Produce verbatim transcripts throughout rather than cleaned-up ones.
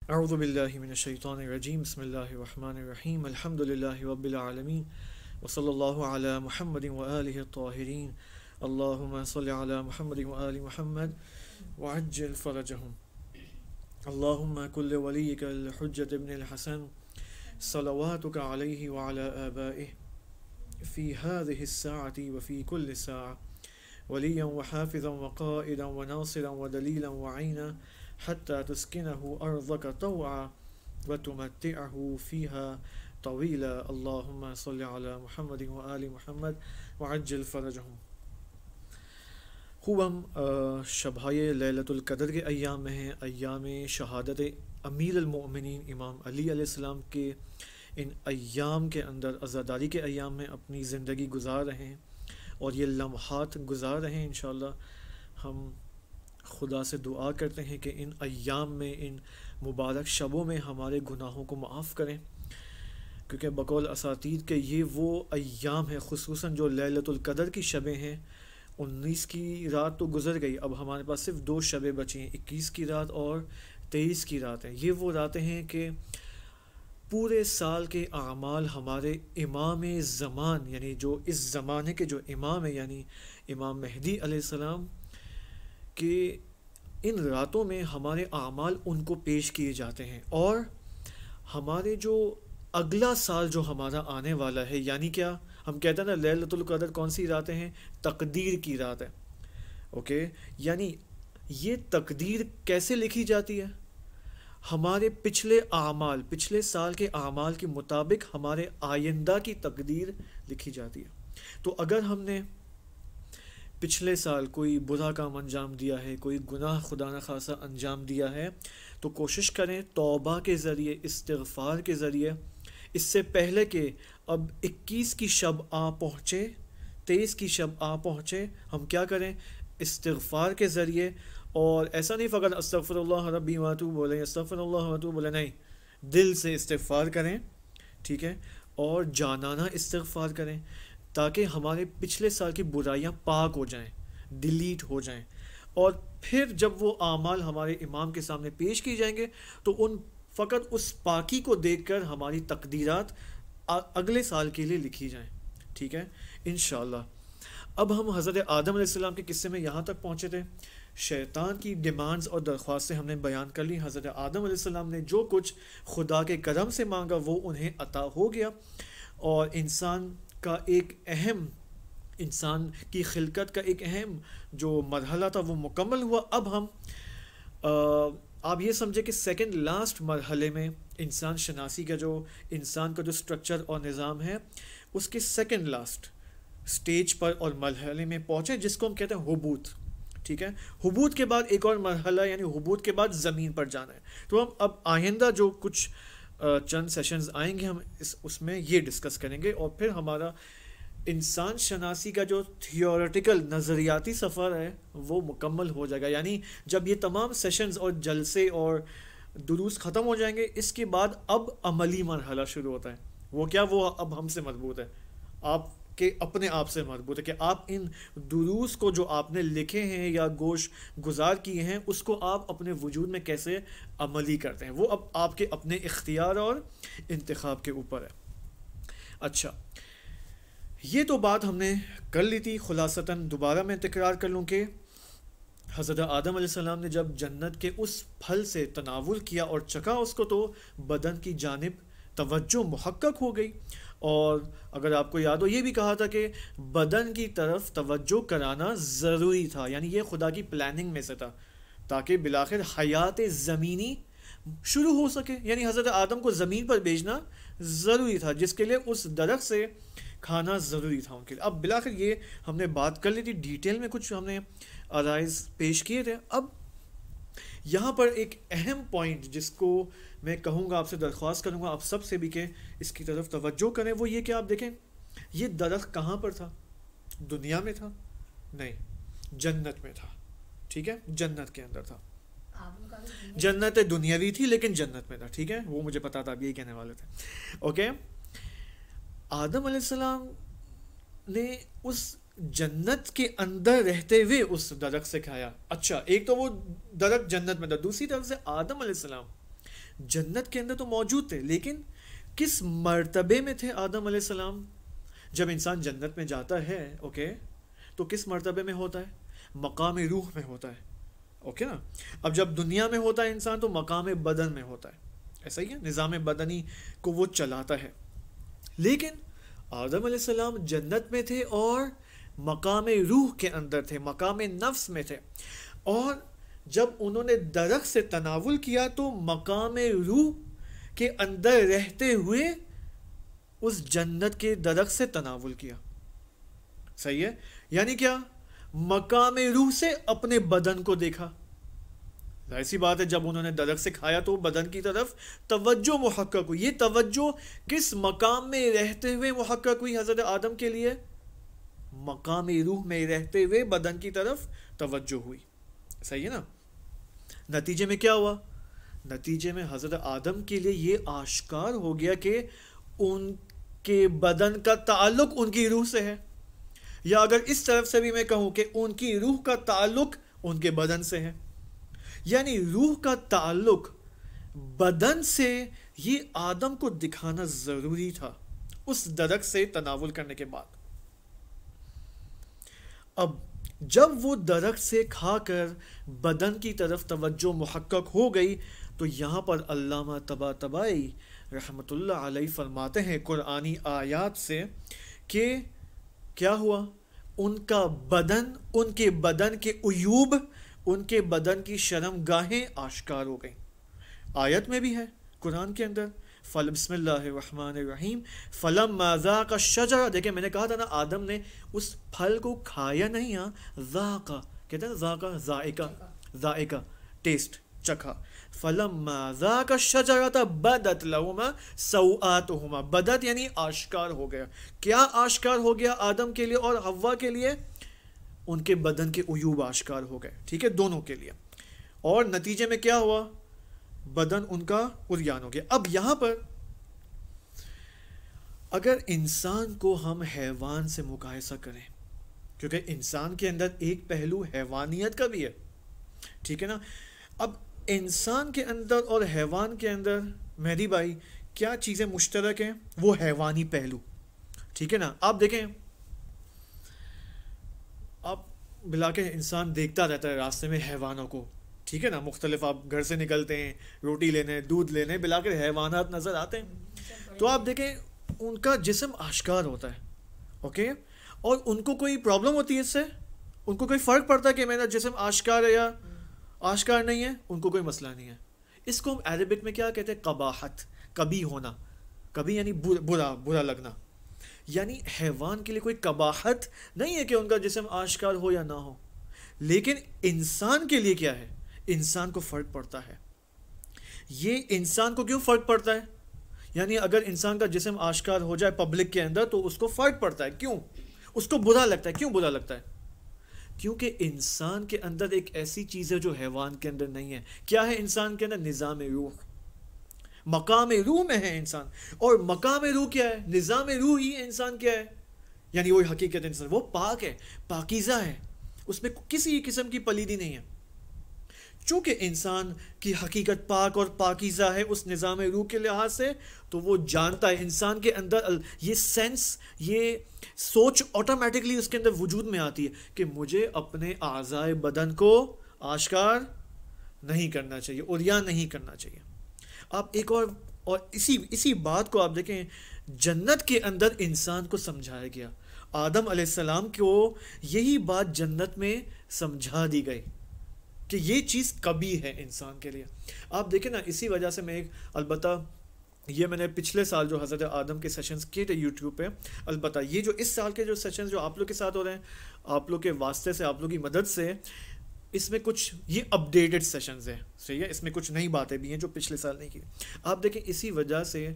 اعوذ باللہ من الشیطان الرجیم بسم اللہ الرحمن الرحیم الحمد للہ رب العالمین وصلی اللہ علی محمد وآلہ الطاہرین اللہم صلی علی محمد وآل محمد وعجل فرجہم اللہم کل ولیک الحجۃ ابن الحسن صلواتک علیہ وعلی آبائہ فی هذه الساعة وفی کل ساعة ولیا وحافظا وقائدا وناصرا ودلیلا وعینا حتى تسكنه أرضك طوعا وتمتعه فيها طويلا اللهم صل على محمد وآل محمد وعجل فرجهم. خوب ہم شبهای لیلۃ القدر کے ایام میں ہیں، ایام شہادت امیر المؤمنین امام علی علیہ السلام کے ان ایام کے اندر، عزاداری کے ایام میں اپنی زندگی گزار رہے ہیں اور یہ لمحات گزار رہے ہیں. انشاءاللہ ہم خدا سے دعا کرتے ہیں کہ ان ایام میں، ان مبارک شبوں میں ہمارے گناہوں کو معاف کریں، کیونکہ بقول اساتید کہ یہ وہ ایام ہیں، خصوصاً جو لیلۃ القدر کی شبیں ہیں. انیس کی رات تو گزر گئی، اب ہمارے پاس صرف دو شبیں بچی ہیں، اکیس کی رات اور تیئیس کی رات ہے. یہ وہ راتیں ہیں کہ پورے سال کے اعمال ہمارے امام زمان، یعنی جو اس زمانے کے جو امام ہیں، یعنی امام مہدی علیہ السلام کہ ان راتوں میں ہمارے اعمال ان کو پیش کیے جاتے ہیں، اور ہمارے جو اگلا سال جو ہمارا آنے والا ہے، یعنی کیا ہم کہتے ہیں نا لیلۃ القدر کون سی راتیں ہیں؟ تقدیر کی رات ہے. اوکے، یعنی یہ تقدیر کیسے لکھی جاتی ہے؟ ہمارے پچھلے اعمال، پچھلے سال کے اعمال کے مطابق ہمارے آئندہ کی تقدیر لکھی جاتی ہے. تو اگر ہم نے پچھلے سال کوئی برا کام انجام دیا ہے، کوئی گناہ خدا نخواستہ انجام دیا ہے، تو کوشش کریں توبہ کے ذریعے، استغفار کے ذریعے، اس سے پہلے کہ اب اکیس کی شب آ پہنچے، تیئیس کی شب آ پہنچے، ہم کیا کریں؟ استغفار کے ذریعے. اور ایسا نہیں فقط استغفر اللہ ربی واتوب بولیں، استغفر اللہ واتوب بولیں، نہیں، دل سے استغفار کریں، ٹھیک ہے، اور جانانہ استغفار کریں، تاکہ ہمارے پچھلے سال کی برائیاں پاک ہو جائیں، ڈیلیٹ ہو جائیں. اور پھر جب وہ اعمال ہمارے امام کے سامنے پیش کی جائیں گے تو ان فقط اس پاکی کو دیکھ کر ہماری تقدیرات اگلے سال کے لیے لکھی جائیں. ٹھیک ہے انشاءاللہ. اب ہم حضرت آدم علیہ السلام کے قصے میں یہاں تک پہنچے تھے. شیطان کی ڈیمانڈز اور درخواستیں ہم نے بیان کر لی. حضرت آدم علیہ السلام نے جو کچھ خدا کے کرم سے مانگا وہ انہیں عطا ہو گیا، اور انسان کا ایک اہم، انسان کی خلقت کا ایک اہم جو مرحلہ تھا وہ مکمل ہوا. اب ہم آپ یہ سمجھے کہ سیکنڈ لاسٹ مرحلے میں انسان شناسی کا جو انسان کا جو سٹرکچر اور نظام ہے، اس کے سیکنڈ لاسٹ سٹیج پر اور مرحلے میں پہنچے، جس کو ہم کہتے ہیں حبوط. ٹھیک ہے، حبوط کے بعد ایک اور مرحلہ، یعنی حبوط کے بعد زمین پر جانا ہے. تو ہم اب آئندہ جو کچھ چند سیشنز آئیں گے ہم اس اس میں یہ ڈسکس کریں گے، اور پھر ہمارا انسان شناسی کا جو تھیوریٹیکل نظریاتی سفر ہے وہ مکمل ہو جائے گا. یعنی جب یہ تمام سیشنز اور جلسے اور دروس ختم ہو جائیں گے، اس کے بعد اب عملی مرحلہ شروع ہوتا ہے. وہ کیا؟ وہ اب ہم سے مربوط ہے، آپ کے اپنے آپ سے مربوط ہے، کہ آپ ان دروس کو جو آپ نے لکھے ہیں یا گوش گزار کیے ہیں اس کو آپ اپنے وجود میں کیسے عملی کرتے ہیں. وہ اب آپ کے اپنے اختیار اور انتخاب کے اوپر ہے. اچھا، یہ تو بات ہم نے کر لی تھی. خلاصتاً دوبارہ میں تکرار کر لوں کہ حضرت آدم علیہ السلام نے جب جنت کے اس پھل سے تناول کیا اور چکھا اس کو، تو بدن کی جانب توجہ محقق ہو گئی. اور اگر آپ کو یاد ہو، یہ بھی کہا تھا کہ بدن کی طرف توجہ کرانا ضروری تھا، یعنی یہ خدا کی پلاننگ میں سے تھا، تاکہ بالآخر حیات زمینی شروع ہو سکے. یعنی حضرت آدم کو زمین پر بھیجنا ضروری تھا، جس کے لیے اس درخت سے کھانا ضروری تھا ان کے لیے. اب بالآخر یہ ہم نے بات کر لی تھی، ڈیٹیل میں کچھ ہم نے آرائز پیش کیے تھے. اب یہاں پر ایک اہم پوائنٹ جس کو میں کہوں گا، آپ سے درخواست کروں گا آپ سب سے بھی کہ اس کی طرف توجہ کریں، وہ یہ کہ آپ دیکھیں یہ درخت کہاں پر تھا؟ دنیا میں تھا؟ نہیں، جنت میں تھا. ٹھیک ہے، جنت کے اندر تھا. جنت دنیاوی تھی لیکن جنت میں تھا. ٹھیک ہے، وہ مجھے پتا تھا، آپ یہی کہنے والے تھے. اوکے، آدم علیہ السلام نے اس جنت کے اندر رہتے ہوئے اس درخت سے کھایا. اچھا، ایک تو وہ درخت جنت میں تھا، دوسری طرف سے آدم علیہ السلام جنت کے اندر تو موجود تھے، لیکن کس مرتبے میں تھے آدم علیہ السلام؟ جب انسان جنت میں جاتا ہے اوکے تو کس مرتبے میں ہوتا ہے؟ مقام روح میں ہوتا ہے، اوکے نا. اب جب دنیا میں ہوتا ہے انسان تو مقام بدن میں ہوتا ہے، ایسا ہی ہے، نظام بدنی کو وہ چلاتا ہے. لیکن آدم علیہ السلام جنت میں تھے اور مقام روح کے اندر تھے، مقام نفس میں تھے، اور جب انہوں نے درخت سے تناول کیا تو مقام روح کے اندر رہتے ہوئے اس جنت کے درخت سے تناول کیا. صحیح ہے، یعنی کیا؟ مقام روح سے اپنے بدن کو دیکھا. ایسی بات ہے جب انہوں نے درخت سے کھایا تو بدن کی طرف توجہ محقق ہوئی. یہ توجہ کس مقام میں رہتے ہوئے محقق ہوئی حضرت آدم کے لیے؟ مقام روح میں رہتے ہوئے بدن کی طرف توجہ ہوئی. صحیح ہے نا. نتیجے میں کیا ہوا؟ نتیجے میں حضرت آدم کے لیے یہ آشکار ہو گیا کہ ان کے بدن کا تعلق ان کی روح سے ہے، یا اگر اس طرف سے بھی میں کہوں کہ ان کی روح کا تعلق ان کے بدن سے ہے. یعنی روح کا تعلق بدن سے یہ آدم کو دکھانا ضروری تھا اس درخت سے تناول کرنے کے بعد. اب جب وہ درخت سے کھا کر بدن کی طرف توجہ محقق ہو گئی تو یہاں پر علامہ طباطبائی رحمۃ اللہ علیہ فرماتے ہیں قرآنی آیات سے کہ کیا ہوا؟ ان کا بدن، ان کے بدن کے عیوب، ان کے بدن کی شرم گاہیں آشکار ہو گئیں. آیت میں بھی ہے قرآن کے اندر، فل بسم اللہ الرحمن الرحیم فلما ذاق الشجرہ. دیکھیں میں نے کہا تھا نا آدم نے اس پھل کو کھایا نہیں، ہاں ذاق کہتے ہیں ذاق، ذائقہ، ذائقہ ٹیسٹ، چکھا. فلما ذاق الشجرہ بدت لہما سوآتہما. بدت یعنی آشکار ہو گیا. کیا آشکار ہو گیا آدم کے لیے اور حوا کے لیے؟ ان کے بدن کے عیوب آشکار ہو گئے، ٹھیک ہے، دونوں کے لیے. اور نتیجے میں کیا ہوا؟ بدن ان کا عریان ہو گیا. اب یہاں پر اگر انسان کو ہم حیوان سے مقایسہ کریں، کیونکہ انسان کے اندر ایک پہلو حیوانیت کا بھی ہے، ٹھیک ہے نا. اب انسان کے اندر اور حیوان کے اندر مہدی بھائی کیا چیزیں مشترک ہیں؟ وہ حیوانی پہلو، ٹھیک ہے نا. آپ دیکھیں، آپ بلا کے انسان دیکھتا رہتا ہے راستے میں حیوانوں کو، ٹھیک ہے نا. مختلف آپ گھر سے نکلتے ہیں روٹی لینے، دودھ لینے، بلا کے حیوانات نظر آتے ہیں تو آپ دیکھیں ان کا جسم آشکار ہوتا ہے، اوکے، اور ان کو کوئی پرابلم ہوتی ہے اس سے؟ ان کو کوئی فرق پڑتا ہے کہ میرا جسم آشکار ہے یا آشکار نہیں ہے؟ ان کو کوئی مسئلہ نہیں ہے. اس کو ہم عربک میں کیا کہتے ہیں؟ قباحت، کبھی ہونا. کبھی یعنی برا برا لگنا. یعنی حیوان کے لیے کوئی قباحت نہیں ہے کہ ان کا جسم آشکار ہو یا نہ ہو. لیکن انسان کے لیے کیا ہے؟ انسان کو فرق پڑتا ہے. یہ انسان کو کیوں فرق پڑتا ہے؟ یعنی اگر انسان کا جسم آشکار ہو جائے پبلک کے اندر تو اس کو فرق پڑتا ہے. کیوں؟ اس کو برا لگتا ہے. کیوں برا لگتا ہے؟ کیونکہ انسان کے اندر ایک ایسی چیز ہے جو حیوان کے اندر نہیں ہے. کیا ہے انسان کے اندر؟ نظام روح. مقام روح میں ہے انسان. اور مقام روح کیا ہے؟ نظام روح ہی انسان کیا ہے؟ یعنی وہی حقیقت انسان، وہ پاک ہے، پاکیزہ ہے، اس میں کسی قسم کی پلیدی نہیں ہے. چونکہ انسان کی حقیقت پاک اور پاکیزہ ہے اس نظام روح کے لحاظ سے، تو وہ جانتا ہے، انسان کے اندر یہ سینس، یہ سوچ آٹومیٹکلی اس کے اندر وجود میں آتی ہے کہ مجھے اپنے اعضائے بدن کو آشکار نہیں کرنا چاہیے، عریان نہیں کرنا چاہیے. آپ ایک اور اور اسی اسی بات کو آپ دیکھیں، جنت کے اندر انسان کو سمجھایا گیا. آدم علیہ السلام کو یہی بات جنت میں سمجھا دی گئی کہ یہ چیز کبھی ہے انسان کے لیے. آپ دیکھیں نا، اسی وجہ سے میں ایک، البتہ یہ میں نے پچھلے سال جو حضرت آدم کے سیشنز کیے تھے یوٹیوب پہ، البتہ یہ جو اس سال کے جو سیشنز جو آپ لوگ کے ساتھ ہو رہے ہیں، آپ لوگ کے واسطے سے، آپ لوگ کی مدد سے، اس میں کچھ یہ اپڈیٹڈ سیشنز ہیں، صحیح ہے، اس میں کچھ نئی باتیں بھی ہیں جو پچھلے سال نہیں کی. آپ دیکھیں اسی وجہ سے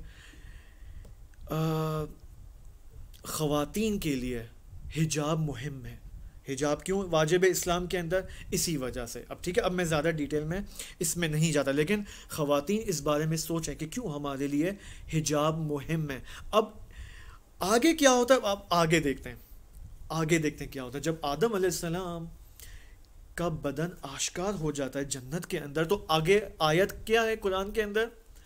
خواتین کے لیے حجاب مہم ہے. حجاب کیوں واجب اسلام کے اندر؟ اسی وجہ سے. اب ٹھیک ہے، اب میں زیادہ ڈیٹیل میں اس میں نہیں جاتا، لیکن خواتین اس بارے میں سوچیں کہ کیوں ہمارے لیے حجاب مہم ہے. اب آگے کیا ہوتا ہے؟ آپ آگے دیکھتے ہیں، آگے دیکھتے ہیں کیا ہوتا ہے. جب آدم علیہ السلام کا بدن آشکار ہو جاتا ہے جنت کے اندر، تو آگے آیت کیا ہے قرآن کے اندر؟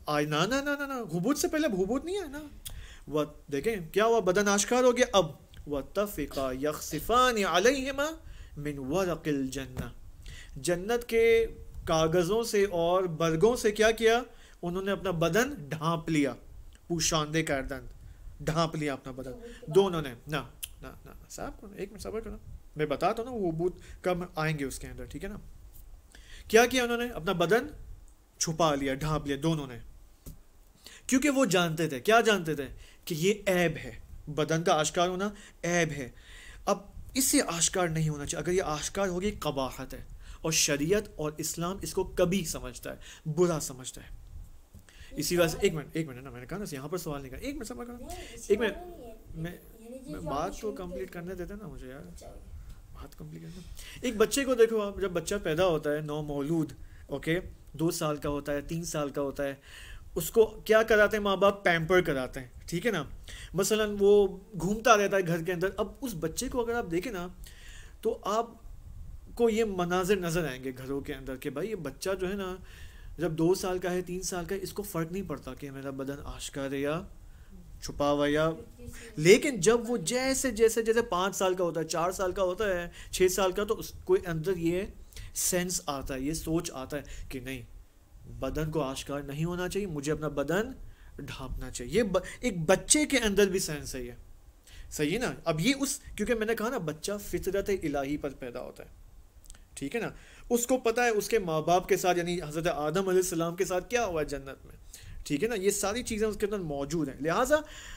آج نا نا نا نا حبوط سے پہلے حبوط نہیں ہے نا. وہ دیکھیں کیا ہوا, بدن آشکار ہو گیا. اب وَاتَّفِقَا يَخْصِفَانِ عَلَيْهِمَا مِنْ وَرَقِ الْجَنَّةِ, جنت کے کاغذوں سے اور برگوں سے کیا کیا, انہوں نے اپنا بدن ڈھانپ لیا. پوشاندے کردن, ڈھانپ لیا اپنا بدن دونوں نے. نا نا نا صاحب کو ایک منٹ صبر کرو, میں بتاتا ہوں نا وہ بوت کب آئیں گے اس کے اندر, ٹھیک ہے نا. کیا کیا انہوں نے, اپنا بدن چھپا لیا, ڈھانپ لیا دونوں نے, کیونکہ وہ جانتے تھے. کیا جانتے تھے؟ کہ یہ عیب ہے, بدن کا آشکار ہونا عیب ہے. اب اس سے آشکار نہیں ہونا چاہیے. اگر یہ آشکار ہوگی قباحت ہے, اور شریعت اور اسلام اس کو کبھی سمجھتا ہے, برا سمجھتا ہے. اسی وجہ سے ایک منٹ ایک منٹ نا, میں نے کہا نا یہاں پر سوال نہیں کرنا, ایک منٹ سمجھ کرنا, ایک منٹ میں میں بات تو کمپلیٹ کرنے دیتے نا مجھے یار, بات کمپلیٹ کرنا. ایک بچے کو دیکھو آپ, جب بچہ پیدا ہوتا ہے نو مولود, اوکے, دو سال کا ہوتا ہے, تین سال کا ہوتا ہے, اس کو کیا کراتے ہیں ماں باپ, پیمپر کراتے ہیں, ٹھیک ہے نا. مثلا وہ گھومتا رہتا ہے گھر کے اندر. اب اس بچے کو اگر آپ دیکھیں نا تو آپ کو یہ مناظر نظر آئیں گے گھروں کے اندر کہ بھائی یہ بچہ جو ہے نا جب دو سال کا ہے, تین سال کا ہے, اس کو فرق نہیں پڑتا کہ میرا بدن آشکار ہے یا چھپا ہوا یا. لیکن جب وہ جیسے جیسے جیسے پانچ سال کا ہوتا ہے, چار سال کا ہوتا ہے, چھ سال کا, تو اس کو اندر یہ سینس آتا ہے, یہ سوچ آتا ہے کہ نہیں, بدن کو آشکار نہیں ہونا چاہیے, مجھے اپنا بدن ڈھانپنا چاہیے. یہ ایک بچے کے اندر بھی سینس ہے, یہ صحیح ہے نا. اب یہ اس, کیونکہ میں نے کہا نا بچہ فطرت الہی پر پیدا ہوتا ہے, ٹھیک ہے نا. اس کو پتہ ہے اس کے ماں باپ کے ساتھ, یعنی حضرت آدم علیہ السلام کے ساتھ کیا ہوا ہے جنت میں, ٹھیک ہے نا. یہ ساری چیزیں اس کے اندر موجود ہیں. لہٰذا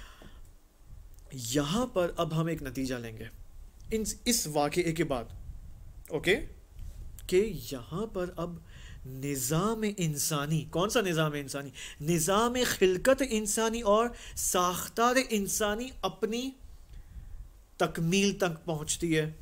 یہاں پر اب ہم ایک نتیجہ لیں گے ان اس واقعے کے بعد, اوکے, کہ یہاں پر اب نظام انسانی, کون سا نظام انسانی, نظام خلقت انسانی اور ساختار انسانی اپنی تکمیل تک پہنچتی ہے.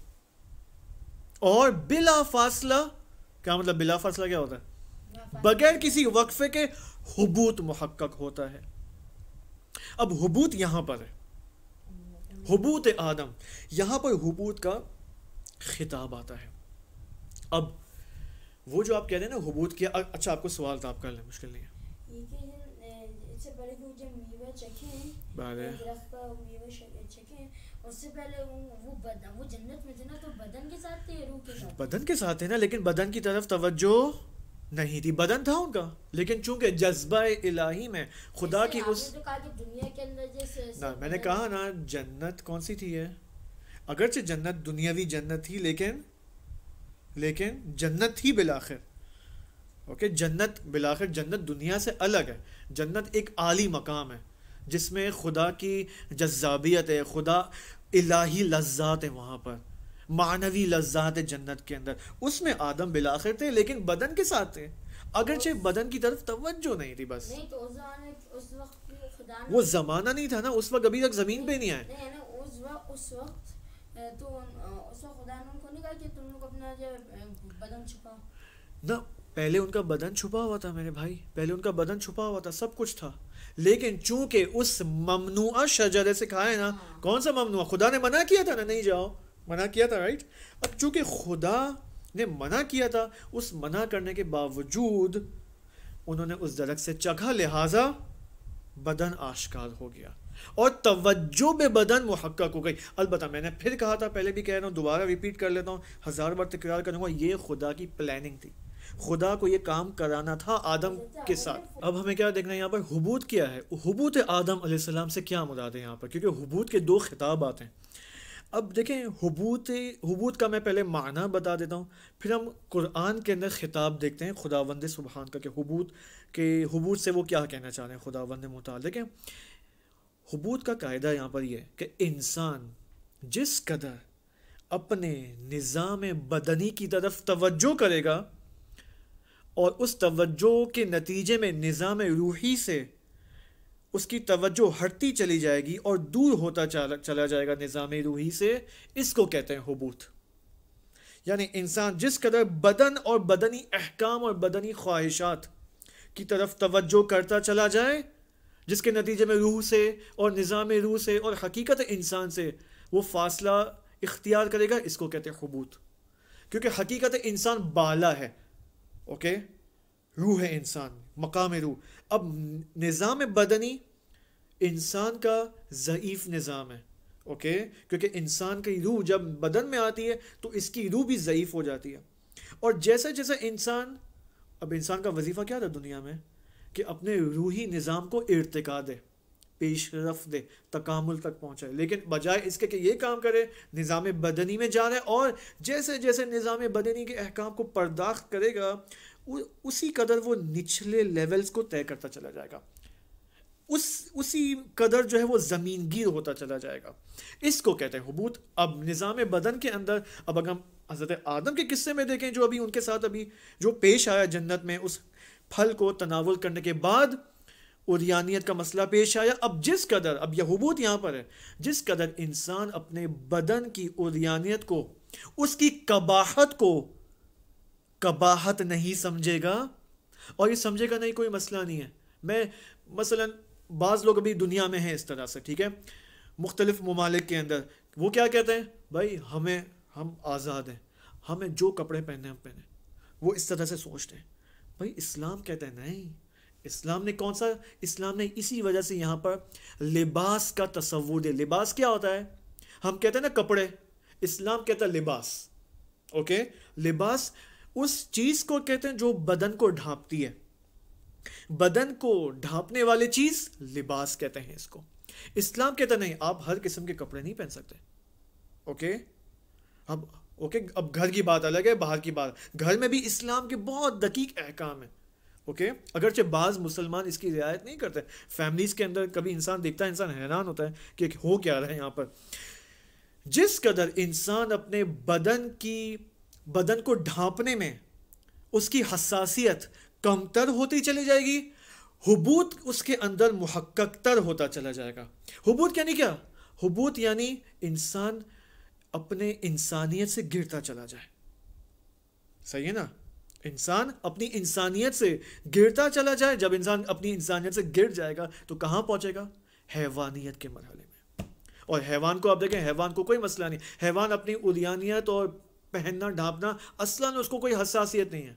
اور بلا فاصلہ, کیا مطلب بلا فاصلہ کیا ہوتا ہے, بغیر کسی وقفے کے حبوط محقق ہوتا ہے. اب حبوط یہاں پر ہے, حبوط آدم, یہاں پر حبوط کا خطاب آتا ہے. اب وہ جو آپ کہہ رہے ہیں نا حبوط کیا, اچھا آپ کو سوال تھا, آپ کر لیں, مشکل نہیں ہے. اس سے پہلے وہ جب میوہ چکھیں, درخت کا میوہ چکھیں, اس سے پہلے وہ بدن, وہ جنت میں تھے نا, تو بدن کے ساتھ تھے, روح کے ساتھ, بدن کے ساتھ تھے نا, لیکن بدن کی طرف توجہ نہیں تھی. بدن تھا ان کا, لیکن چونکہ جذبہ الہی میں خدا کی اس, کہا کہ دنیا کے اندر جیسے نا میں نے کہا نا جنت کون سی تھی ہے, اگرچہ جنت دنیاوی جنت تھی, لیکن لیکن جنت تھی بالآخر, اوکے. جنت بالآخر, جنت دنیا سے الگ ہے. جنت ایک عالی مقام ہے جس میں خدا کی جذابیت ہے, خدا الہی لذات ہے وہاں پر, معنوی لذات ہے جنت کے اندر. اس میں آدم بالآخر تھے, لیکن بدن کے ساتھ تھے, اگرچہ بدن کی طرف توجہ نہیں تھی بس. نہیں تو اس وقت خدا وہ زمانہ نہیں تھا نا, اس وقت ابھی تک زمین پہ نہیں آئے. نہیں نا, اس وقت اس وقت تو اس وقت خدا نے ان کو نہیں کہا کہ تم لوگ اپنا جو بدن چھپاؤ نا. پہلے ان کا بدن چھپا ہوا تھا میرے بھائی, پہلے ان کا بدن چھپا ہوا تھا, سب کچھ تھا. لیکن چونکہ اس ممنوعہ شجرے سے کھائے نا, کون سا ممنوع, خدا نے منع کیا تھا نا, نہیں جاؤ, منع کیا تھا, رائٹ. اب چونکہ خدا نے منع کیا تھا, اس منع کرنے کے باوجود انہوں نے اس درخت سے چکھا, لہٰذا بدن آشکار ہو گیا اور توجہ بے بدن محقق ہو گئی. البتہ میں نے پھر کہا تھا, پہلے بھی کہہ رہا ہوں, دوبارہ ریپیٹ کر لیتا ہوں, ہزار بار تکرار کروں گا, یہ خدا کی پلاننگ تھی, خدا کو یہ کام کرانا تھا آدم کے ساتھ. اب ہمیں کیا دیکھنا ہے یہاں پر, حبوط کیا ہے, حبوط آدم علیہ السلام سے کیا مراد ہے یہاں پر, کیونکہ حبوط کے دو خطاب آتے ہیں. اب دیکھیں حبوط, حبوط کا میں پہلے معنی بتا دیتا ہوں, پھر ہم قرآن کے اندر خطاب دیکھتے ہیں خداوند سبحان کا, کہ حبوط کے حبوط سے وہ کیا کہنا چاہ رہے ہیں خداوند متعال. دیکھیں حبوط کا قاعدہ یہاں پر یہ کہ انسان جس قدر اپنے نظام بدنی کی طرف توجہ کرے گا, اور اس توجہ کے نتیجے میں نظام روحی سے اس کی توجہ ہٹتی چلی جائے گی اور دور ہوتا چلا جائے گا نظام روحی سے, اس کو کہتے ہیں حبوط. یعنی انسان جس قدر بدن اور بدنی احکام اور بدنی خواہشات کی طرف توجہ کرتا چلا جائے, جس کے نتیجے میں روح سے اور نظام روح سے اور حقیقت انسان سے وہ فاصلہ اختیار کرے گا, اس کو کہتے ہیں حبوط. کیونکہ حقیقت انسان بالا ہے, اوکے, روح ہے انسان, مقام روح. اب نظام بدنی انسان کا ضعیف نظام ہے، اوکے، کیونکہ انسان کی روح جب بدن میں آتی ہے تو اس کی روح بھی ضعیف ہو جاتی ہے. اور جیسا جیسا انسان، اب انسان کا وظیفہ کیا تھا دنیا میں کہ اپنے روحی نظام کو ارتقا دے، پیش رفت دے، تکامل تک پہنچائے، لیکن بجائے اس کے کہ یہ کام کرے نظام بدنی میں جا رہا ہے، اور جیسے جیسے نظام بدنی کے احکام کو پرداخت کرے گا اسی قدر وہ نچلے لیولز کو طے کرتا چلا جائے گا، اس اسی قدر جو ہے وہ زمین گیر ہوتا چلا جائے گا. اس کو کہتے ہیں حبوط. اب نظام بدن کے اندر اب اگر ہم حضرت آدم کے قصے میں دیکھیں جو ابھی ان کے ساتھ ابھی جو پیش آیا جنت میں، اس پھل کو تناول کرنے کے بعد اوریانیت کا مسئلہ پیش آیا. اب جس قدر، اب یہ حبوط یہاں پر ہے، جس قدر انسان اپنے بدن کی اوریانیت کو، اس کی قباحت کو قباحت نہیں سمجھے گا، اور یہ سمجھے گا نہیں کوئی مسئلہ نہیں ہے. میں مثلا بعض لوگ ابھی دنیا میں ہیں اس طرح سے، ٹھیک ہے، مختلف ممالک کے اندر، وہ کیا کہتے ہیں، بھائی ہمیں ہم آزاد ہیں، ہمیں جو کپڑے پہننے ہم پہنیں. وہ اس طرح سے سوچتے ہیں. بھائی اسلام کہتے ہیں نہیں، اسلام نے کون سا، اسلام نے اسی وجہ سے یہاں پر لباس کا تصور دے. لباس کیا ہوتا ہے، ہم کہتے ہیں نا کپڑے، اسلام کہتا ہے لباس. اوکے، لباس اس چیز کو کہتے ہیں جو بدن کو ڈھانپتی ہے، بدن کو ڈھانپنے والی چیز لباس کہتے ہیں اس کو. اسلام کہتا نہیں آپ ہر قسم کے کپڑے نہیں پہن سکتے. اوکے، اب اوکے اب گھر کی بات الگ ہے، باہر کی بات. گھر میں بھی اسلام کے بہت دقیق احکام ہیں. اوکے، اگرچہ بعض مسلمان اس کی رعایت نہیں کرتے. فیملیز کے اندر کبھی انسان دیکھتا ہے، انسان حیران ہوتا ہے کہ ہو کیا رہا ہے یہاں پر. جس قدر انسان اپنے بدن کی بدن کو ڈھانپنے میں اس کی حساسیت کمتر ہوتی چلی جائے گی، حبوط اس کے اندر محقق تر ہوتا چلا جائے گا. حبوط یعنی کیا؟ حبوط یعنی انسان اپنے انسانیت سے گرتا چلا جائے. صحیح ہے نا؟ انسان اپنی انسانیت سے گرتا چلا جائے. جب انسان اپنی انسانیت سے گر جائے گا تو کہاں پہنچے گا؟ حیوانیت کے مرحلے میں. اور حیوان کو آپ دیکھیں، حیوان کو کوئی مسئلہ نہیں. حیوان اپنی اوریانیت اور پہننا ڈھانپنا اصلاً اس کو کوئی حساسیت نہیں ہے.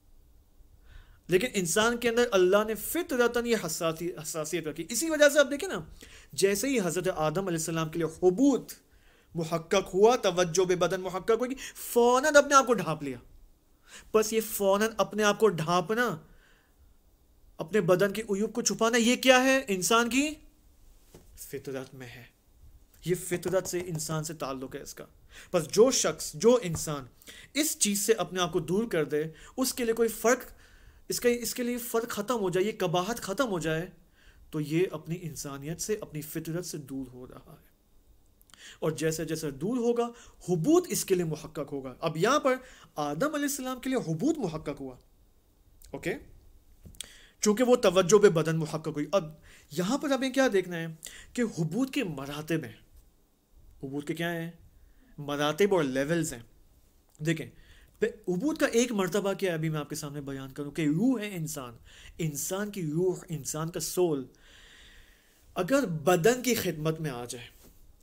لیکن انسان کے اندر اللہ نے فطرتاً یہ حساسیت رکھی. اسی وجہ سے آپ دیکھیں نا، جیسے ہی حضرت آدم علیہ السلام کے لیے حبوط محقق ہوا، توجہ بے بدن محقق ہوگی، فوراً اپنے آپ کو ڈھانپ لیا. بس یہ فوراً اپنے آپ کو ڈھانپنا، اپنے بدن کے عیوب کو چھپانا، یہ کیا ہے؟ انسان کی فطرت میں ہے. یہ فطرت سے انسان سے تعلق ہے اس کا. بس جو شخص، جو انسان اس چیز سے اپنے آپ کو دور کر دے، اس کے لیے کوئی فرق، اس کا اس کے لیے فرق ختم ہو جائے، یہ قباحت ختم ہو جائے، تو یہ اپنی انسانیت سے، اپنی فطرت سے دور ہو رہا ہے. اور جیسے جیسے دور ہوگا، حبوط اس کے لیے محقق ہوگا. اب یہاں پر آدم علیہ السلام کے لیے حبوط محقق ہوا، اوکے، چونکہ وہ توجہ بے بدن محقق ہوئی. اب یہاں پر ہمیں کیا دیکھنا ہے کہ حبوط کے مراتب ہیں. حبوط کے کیا ہیں؟ مراتب اور لیولز ہیں. دیکھیں حبوط کا ایک مرتبہ کیا ہے، ابھی میں آپ کے سامنے بیان کروں کہ روح ہے انسان، انسان کی روح، انسان کا سول اگر بدن کی خدمت میں آ جائے،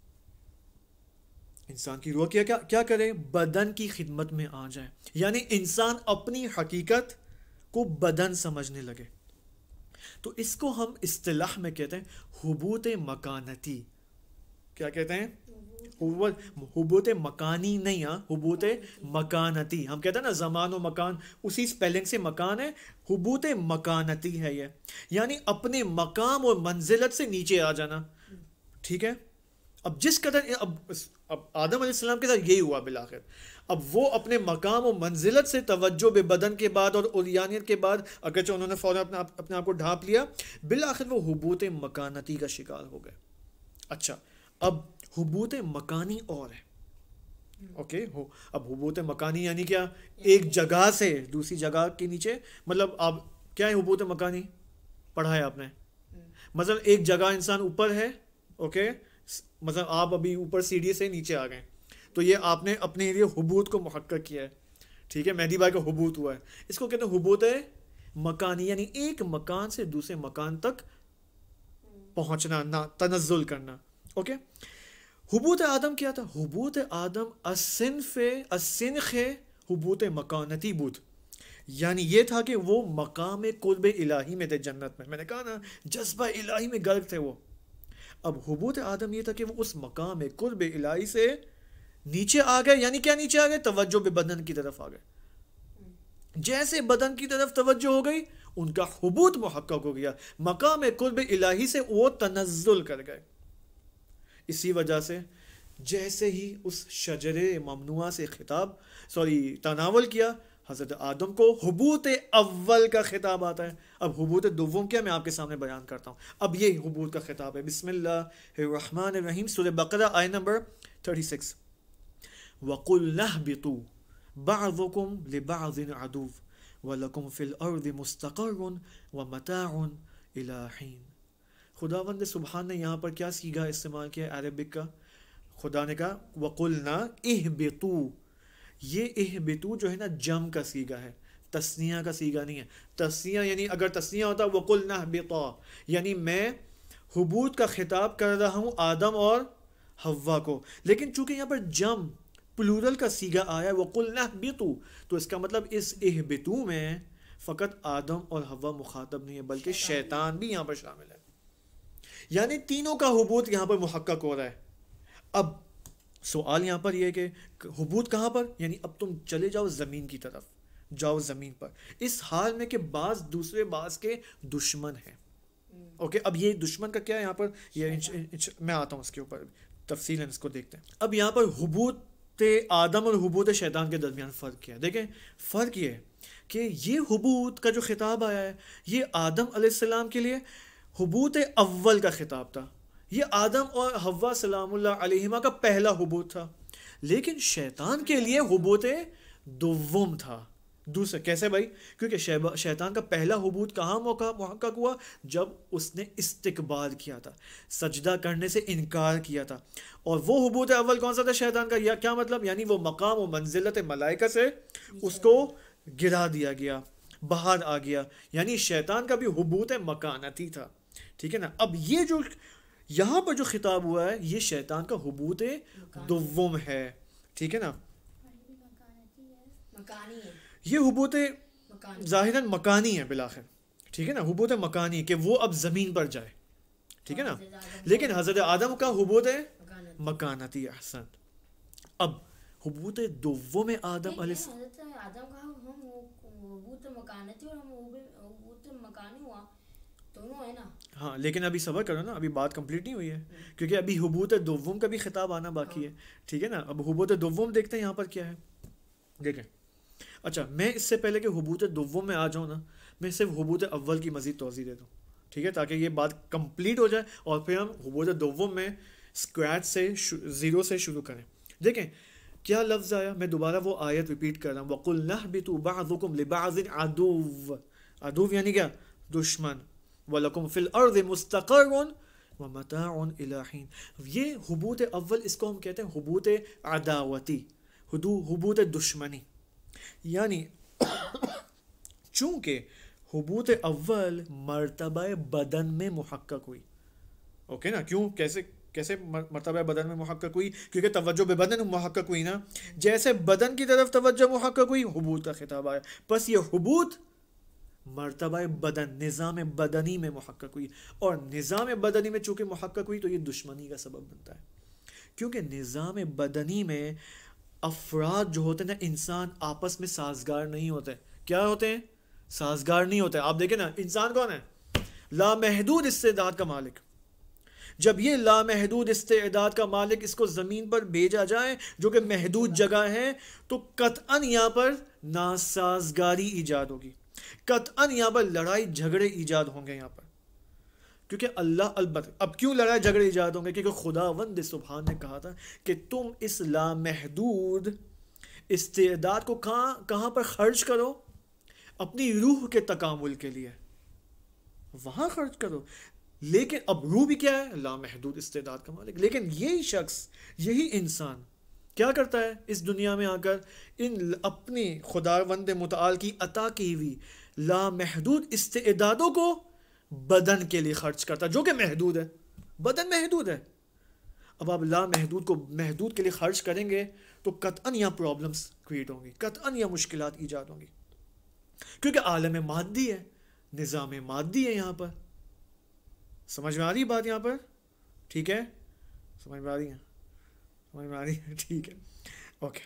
انسان کی روح کیا کیا کیا کرے؟ بدن کی خدمت میں آ جائے. یعنی انسان اپنی حقیقت کو بدن سمجھنے لگے. تو اس کو ہم اصطلاح میں کہتے ہیں حبوط مکانتی. کیا کہتے ہیں؟ حبوط مکانی نہیں، ہاں حبوط مکانتی. ہم کہتے ہیں نا زمان و مکان اسی سپیلنگ سے مکان ہے، حبوط مکانتی ہے یہ، یعنی اپنے مقام اور منزلت سے نیچے آ جانا. ٹھیک ہے، اب جس قدر اب اب آدم علیہ السلام کے ساتھ یہی ہوا بالآخر. اب وہ اپنے مقام و منزلت سے توجہ بے بدن کے بعد اور اوریانیت کے بعد، اگرچہ انہوں نے فوراً اپنا اپنے آپ کو ڈھانپ لیا، بالآخر وہ حبوط مکانتی کا شکار ہو گئے. اچھا، اب حبوط مکانی اور ہے. اوکے، ہو اب حبوط مکانی یعنی کیا؟ ایک جگہ سے دوسری جگہ کے نیچے، مطلب آپ کیا ہے حبوط مکانی؟ پڑھا ہے آپ نے، مثلا ایک جگہ انسان اوپر ہے، اوکے، مثلا آپ ابھی اوپر سیڑھی سے نیچے آ گئے، تو یہ آپ نے اپنے لیے حبوط کو محقق کیا ہے. ٹھیک ہے، مہدی بھائی کا حبوط ہوا ہے. اس کو کہتے ہیں حبوط مکانی، یعنی ایک مکان سے دوسرے مکان تک پہنچنا، نہ تنزل کرنا. اوکے، حبوط آدم کیا تھا؟ حبوط آدم الصنف السنخ حبوط مکانتی بود، یعنی یہ تھا کہ وہ مقام قرب الہی میں تھے جنت میں. میں نے کہا نا جذبہ الہی میں غرق تھے وہ. اب حبوط آدم یہ تھا کہ وہ اس مقام قرب الہی سے نیچے آ گئے. یعنی کیا نیچے آ گئے؟ توجہ بے بدن کی طرف آ گئے. جیسے بدن کی طرف توجہ ہو گئی ان کا حبوط محقق ہو گیا, مقام قرب الہی سے وہ تنزل کر گئے. اسی وجہ سے جیسے ہی اس شجر ممنوعہ سے خطاب سوری تناول کیا, حضرت آدم کو حبوط اول کا خطاب آتا ہے. اب حبوط دوم کیا میں آپ کے سامنے بیان کرتا ہوں. اب یہ حبوط کا خطاب ہے. بسم اللہ الرحمن الرحیم, سورہ بقرہ آیت نمبر چھتیس. وَقُلْنَا اهْبِطُوا بَعْضُكُمْ لِبَعْضٍ عَدُوٌّ وَلَكُمْ فِي الْأَرْضِ مُسْتَقَرٌّ وَمَتَاعٌ إِلَىٰ حِينٍ. خداوند سبحان نے یہاں پر کیا سیگا استعمال کیا عربک کا؟ خدا نے کہا وَقُلْنَا اهْبِطُوا. یہ اہبتو جو ہے نا جم کا سیگا ہے, تثنیہ کا سیگا نہیں ہے. تثنیہ یعنی اگر تثنیہ ہوتا وَقُلْنَا اهْبِطَا, یعنی میں حبوط کا خطاب کر رہا ہوں آدم اور حوا کو, لیکن چونکہ یہاں پر جم پلورل کا سیگا آیا وَقُلْنَا اهْبِطُوا, تو اس کا مطلب اس اہبتو میں فقط آدم اور حوا مخاطب نہیں ہے بلکہ شیطان بھی یہاں پر شامل ہے. یعنی تینوں کا حبوط یہاں پر محقق ہو رہا ہے. اب سوال یہاں پر یہ ہے کہ حبوط کہاں پر؟ یعنی اب تم چلے جاؤ زمین کی طرف, جاؤ زمین پر, اس حال میں کہ بعض دوسرے بعض کے دشمن ہیں. اوکے, اب یہ دشمن کا کیا ہے یہاں پر, یہ میں آتا ہوں اس کے اوپر تفصیل اس کو دیکھتے ہیں. اب یہاں پر حبوط آدم اور حبوط شیطان کے درمیان فرق کیا ہے. دیکھیں فرق یہ ہے کہ یہ حبوط کا جو خطاب آیا ہے یہ آدم علیہ السلام کے لیے حبوط اول کا خطاب تھا. یہ آدم اور حوا سلام اللہ علیہما کا پہلا حبوط تھا. لیکن شیطان کے لیے حبوط دوم تھا. دوسرا کیسے بھائی؟ کیونکہ شیطان کا پہلا حبوط کہاں موقع محقق ہوا؟ جب اس نے استکبار کیا تھا, سجدہ کرنے سے انکار کیا تھا. اور وہ حبوط اول کون سا تھا شیطان کا؟ یا کیا مطلب؟ یعنی وہ مقام و منزلت ملائکہ سے اس کو گرا دیا گیا, باہر آ گیا. یعنی شیطان کا بھی حبوط مکانتی تھا. ٹھیک ہے نا. اب یہ جو یہاں پر جو خطاب ہوا ہے یہ شیطان کا حبوط دوم ہے. ٹھیک ہے نا. یہ حبوط ظاہراً مکانی ہے بالآخر. ٹھیک ہے نا, حبوط مکانی کہ وہ اب زمین پر جائے. ٹھیک ہے نا. لیکن حضرت آدم کا حبوط مکانتی. احسن. اب حبوط دوم میں آدم علیہ ہاں, لیکن ابھی صبر کرو نا, ابھی بات کمپلیٹ نہیں ہوئی ہے کیونکہ ابھی حبوط دوم کا بھی خطاب آنا باقی ہے. ٹھیک ہے نا. اب حبوط دوم دیکھتے ہیں یہاں پر کیا ہے. دیکھیں اچھا, میں اس سے پہلے کہ حبوط دوم میں آ جاؤں نا, میں صرف حبوط اول کی مزید توضیح دے دوں. ٹھیک ہے, تاکہ یہ بات کمپلیٹ ہو جائے اور پھر ہم حبوط دوم میں اسکریچ سے زیرو سے شروع کریں. دیکھیں کیا لفظ آیا, میں دوبارہ وہ آیت ریپیٹ کر رہا ہوں. وَقُلْنَا اهْبِطُوا بَعْضُكُمْ لِبَعْضٍ عَدُوٌّ. عدو یعنی کیا؟ دشمن. وَلَكُمْ فِي الْأَرْضِ مُسْتَقَرٌّ وَمَتَاعٌ إِلَىٰ حِينٍ. یہ حبوط اول اس کو ہم کہتے ہیں حبوط عداوتی, حبوط دشمنی. یعنی چونکہ حبوط اول مرتبہ بدن میں محقق ہوئی. اوکے نا. کیوں؟ کیسے کیسے مرتبہ بدن میں محقق ہوئی؟ کیونکہ توجہ بے بدن محقق ہوئی نا. جیسے بدن کی طرف توجہ محقق ہوئی حبوط کا خطاب آیا. بس یہ حبوط مرتبہ بدن نظام بدنی میں محقق ہوئی, اور نظام بدنی میں چونکہ محقق ہوئی تو یہ دشمنی کا سبب بنتا ہے. کیونکہ نظام بدنی میں افراد جو ہوتے ہیں نا, انسان آپس میں سازگار نہیں ہوتے. کیا ہوتے ہیں؟ سازگار نہیں ہوتے. آپ دیکھیں نا, انسان کون ہے؟ لامحدود استعداد کا مالک. جب یہ لامحدود استعداد کا مالک اس کو زمین پر بھیجا جائے جو کہ محدود جگہ ہے, تو قطعاً یہاں پر ناسازگاری ایجاد ہوگی, قطعاً یہاں پر لڑائی جھگڑے ایجاد ہوں گے یہاں پر. کیونکہ اللہ البتہ اب کیوں لڑائی جھگڑے ایجاد ہوں گے؟ کیونکہ خداوند سبحان نے کہا تھا کہ تم اس لامحدود استعداد کو کہاں کہاں پر خرچ کرو؟ اپنی روح کے تکامل کے لیے وہاں خرچ کرو. لیکن اب روح بھی کیا ہے؟ لامحدود استعداد کا مالک. لیکن یہی شخص, یہی انسان کیا کرتا ہے اس دنیا میں آ کر؟ ان اپنی خداوند متعال کی عطا کی ہوئی لامحدود استعدادوں کو بدن کے لیے خرچ کرتا, جو کہ محدود ہے. بدن محدود ہے. اب آپ لامحدود کو محدود کے لیے خرچ کریں گے تو قطعاً یہاں پرابلمس کریٹ ہوں گی, قطعاً یہاں مشکلات ایجاد ہوں گی. کیونکہ عالم مادی ہے، نظام مادی ہے یہاں پر. سمجھ میں آ رہی بات یہاں پر؟ ٹھیک ہے، سمجھ میں آ رہی ہے، سمجھ میں آ رہی ہے، ٹھیک ہے، اوکے.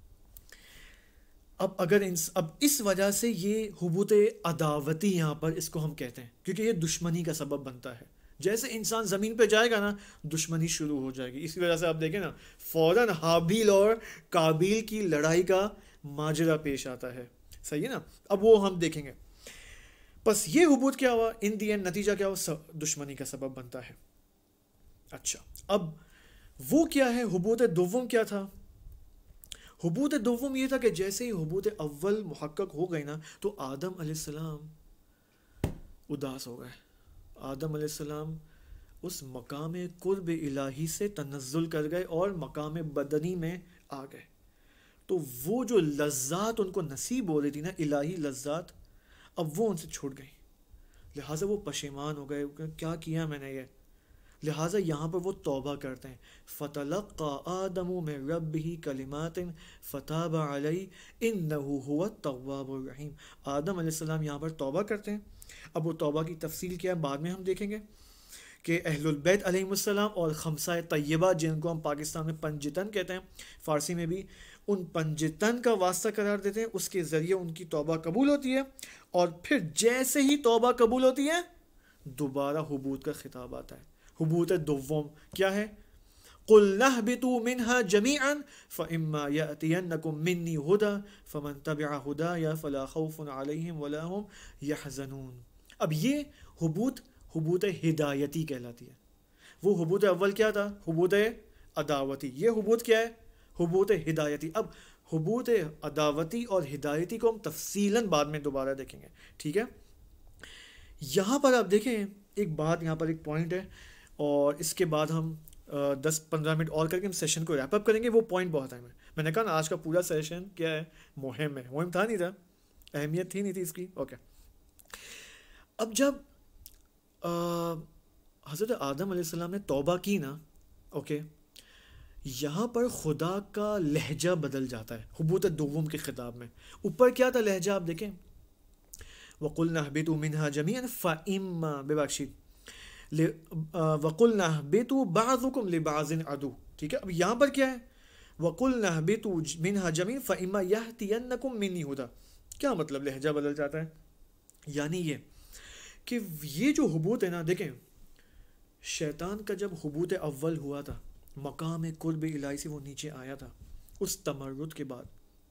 اب اگر اب اس وجہ سے یہ حبوط عداوتی یہاں پر اس کو ہم کہتے ہیں، کیونکہ یہ دشمنی کا سبب بنتا ہے. جیسے انسان زمین پہ جائے گا نا، دشمنی شروع ہو جائے گی. اسی وجہ سے آپ دیکھیں نا، فوراً حابیل اور قابیل کی لڑائی کا ماجرا پیش آتا ہے. صحیح ہے نا؟ اب وہ ہم دیکھیں گے. بس یہ حبوط کیا ہوا، ان دی اینڈ نتیجہ کیا ہوا، دشمنی کا سبب بنتا ہے. اچھا، اب وہ کیا ہے، حبوط دوم کیا تھا؟ حبوط دوم یہ تھا کہ جیسے ہی حبوط اول محقق ہو گئی نا، تو آدم علیہ السلام اداس ہو گئے. آدم علیہ السلام اس مقام قرب الہی سے تنزل کر گئے اور مقام بدنی میں آ گئے. تو وہ جو لذات ان کو نصیب ہو رہی تھی نا، الہی لذات، اب وہ ان سے چھوٹ گئی. لہٰذا وہ پشیمان ہو گئے، کیا کیا میں نے یہ. لہٰذا یہاں پر وہ توبہ کرتے ہیں. فَتَلَقَّى آدَمُ مِن رَبِّهِ كَلِمَاتٍ فَتَابَ عَلَيْهِ إِنَّهُ هُوَ التَّوَّابُ الرَّحِيمُ. آدم علیہ السلام یہاں پر توبہ کرتے ہیں. اب وہ توبہ کی تفصیل کیا ہے بعد میں ہم دیکھیں گے کہ اہل البیت علیہم السلام اور خمسہ طیبہ، جن کو ہم پاکستان میں پنجتن کہتے ہیں، فارسی میں بھی ان پنجتن کا واسطہ قرار دیتے ہیں، اس کے ذریعے ان کی توبہ قبول ہوتی ہے. اور پھر جیسے ہی توبہ قبول ہوتی ہے، دوبارہ حبوط کا خطاب آتا ہے. حبوط دوم کیا ہے؟ قُلْنَا اهْبِطُوا مِنْهَا جَمِيعًا فَإِمَّا يَأْتِيَنَّكُم مِّنِّي هُدًى فَمَن تَبِعَ هُدَايَ فَلَا خَوْفٌ عَلَيْهِمْ وَلَا هُمْ يَحْزَنُونَ. اب یہ حبوط حبوط ہدایتی کہلاتی ہے. وہ حبوط اول کیا تھا؟ حبوط عداوتی. یہ حبوط کیا ہے؟ حبوط ہدایتی. اب حبوط عداوتی اور ہدایتی کو ہم تفصیلاً بعد میں دوبارہ دیکھیں گے. ٹھیک ہے، یہاں پر آپ دیکھیں ایک بات، یہاں پر ایک پوائنٹ ہے، اور اس کے بعد ہم دس پندرہ منٹ اور کر کے ہم سیشن کو ریپ اپ کریں گے. وہ پوائنٹ بہت اہم ہے. میں نے کہا نا آج کا پورا سیشن کیا ہے، مہم ہے. مہم تھا نہیں تھا، اہمیت تھی نہیں تھی اس کی. اوکے، اب جب حضرت آدم علیہ السلام نے توبہ کی نا، اوکے، یہاں پر خدا کا لہجہ بدل جاتا ہے حبوط دوم کے خطاب میں. اوپر کیا تھا لہجہ، آپ دیکھیں، وَقُلْنَا اهْبِطُوا مِنْهَا جَمِيعًا فَإِمَّا ببخشید وَقُلْنَا اهْبِطُوا بَعْضُكُمْ لِبَعْضٍ عَدُوٌّ. ٹھیک ہے، اب یہاں پر کیا ہے، وَقُلْنَا اهْبِطُوا مِنْهَا جَمِيعًا فَإِمَّا يَأْتِيَنَّكُم مِّنِّي هُدًى. کیا مطلب لہجہ بدل جاتا ہے؟ یعنی یہ کہ یہ جو حبوط ہے نا، دیکھیں شیطان کا جب حبوط اول ہوا تھا، مقام قرب الہی سے وہ نیچے آیا تھا اس تمرد کے بعد،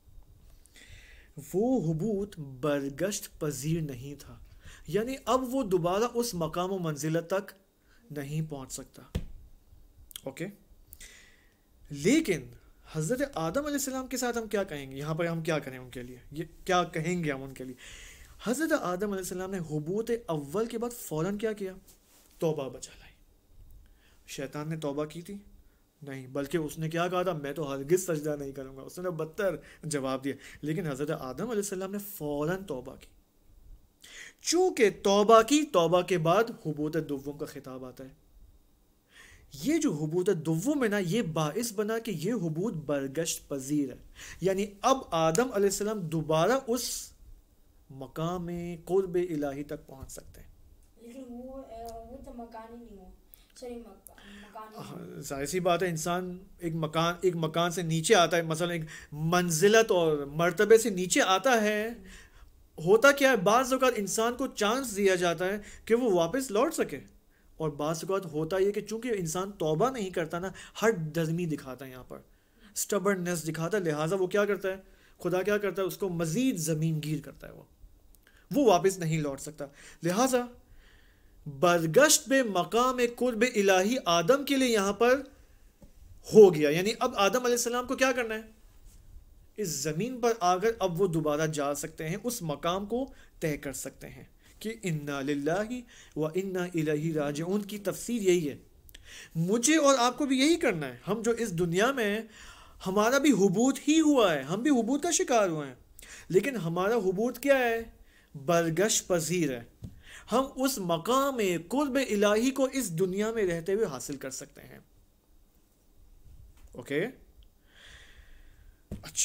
وہ حبوط برگشت پذیر نہیں تھا. یعنی اب وہ دوبارہ اس مقام و منزلت تک نہیں پہنچ سکتا. اوکے، لیکن حضرت آدم علیہ السلام کے ساتھ ہم کیا کہیں گے، یہاں پر ہم کیا کریں ان کے لیے، یہ کیا کہیں گے ہم ان کے لیے. حضرت آدم علیہ السلام نے حبوط اول کے بعد فوراً کیا کیا، توبہ بچا لائی. شیطان نے توبہ کی تھی؟ نہیں، بلکہ اس نے کیا کہا تھا، میں تو ہرگز سجدہ نہیں کروں گا. اس نے بدتر جواب دیا. لیکن حضرت آدم علیہ السلام نے فوراً توبہ کی. چونکہ توبہ کی، توبہ کے بعد حبوط دوم کا خطاب آتا ہے. یہ جو حبوط دوم ہے نا، یہ باعث بنا کہ یہ حبوط برگشت پذیر ہے. یعنی اب آدم علیہ السلام دوبارہ اس مقام قرب الہی تک پہنچ سکتے ہیں. لیکن وہ وہ تو مکانی نہیں ہو، سوری مکانی. ظاہر سی بات ہے، انسان ایک مکان ایک مکان سے نیچے آتا ہے، مثلا ایک منزلت اور مرتبے سے نیچے آتا ہے. ہوتا کیا ہے، بعض اوقات انسان کو چانس دیا جاتا ہے کہ وہ واپس لوٹ سکے، اور بعض اوقات ہوتا یہ کہ چونکہ انسان توبہ نہیں کرتا نا، ہٹ درمی دکھاتا ہے، یہاں پر سٹبرنس دکھاتا ہے. لہٰذا وہ کیا کرتا ہے، خدا کیا کرتا ہے، اس کو مزید زمین گیر کرتا ہے، وہ وہ واپس نہیں لوٹ سکتا. لہٰذا برگشت بے مقام قرب الہی آدم کے لیے یہاں پر ہو گیا. یعنی اب آدم علیہ السلام کو کیا کرنا ہے، اس زمین پر آ کر اب وہ دوبارہ جا سکتے ہیں، اس مقام کو طے کر سکتے ہیں کہ انا للہ و انا الیہ راجعون. کی تفسیر یہی ہے. مجھے اور آپ کو بھی یہی کرنا ہے. ہم جو اس دنیا میں ہیں، ہمارا بھی حبوط ہی ہوا ہے، ہم بھی حبوط کا شکار ہوئے ہیں، لیکن ہمارا حبوط کیا ہے، برگشت پذیر ہے. ہم اس مقام قرب الہی کو اس دنیا میں رہتے ہوئے حاصل کر سکتے ہیں. اوکے، اچھا،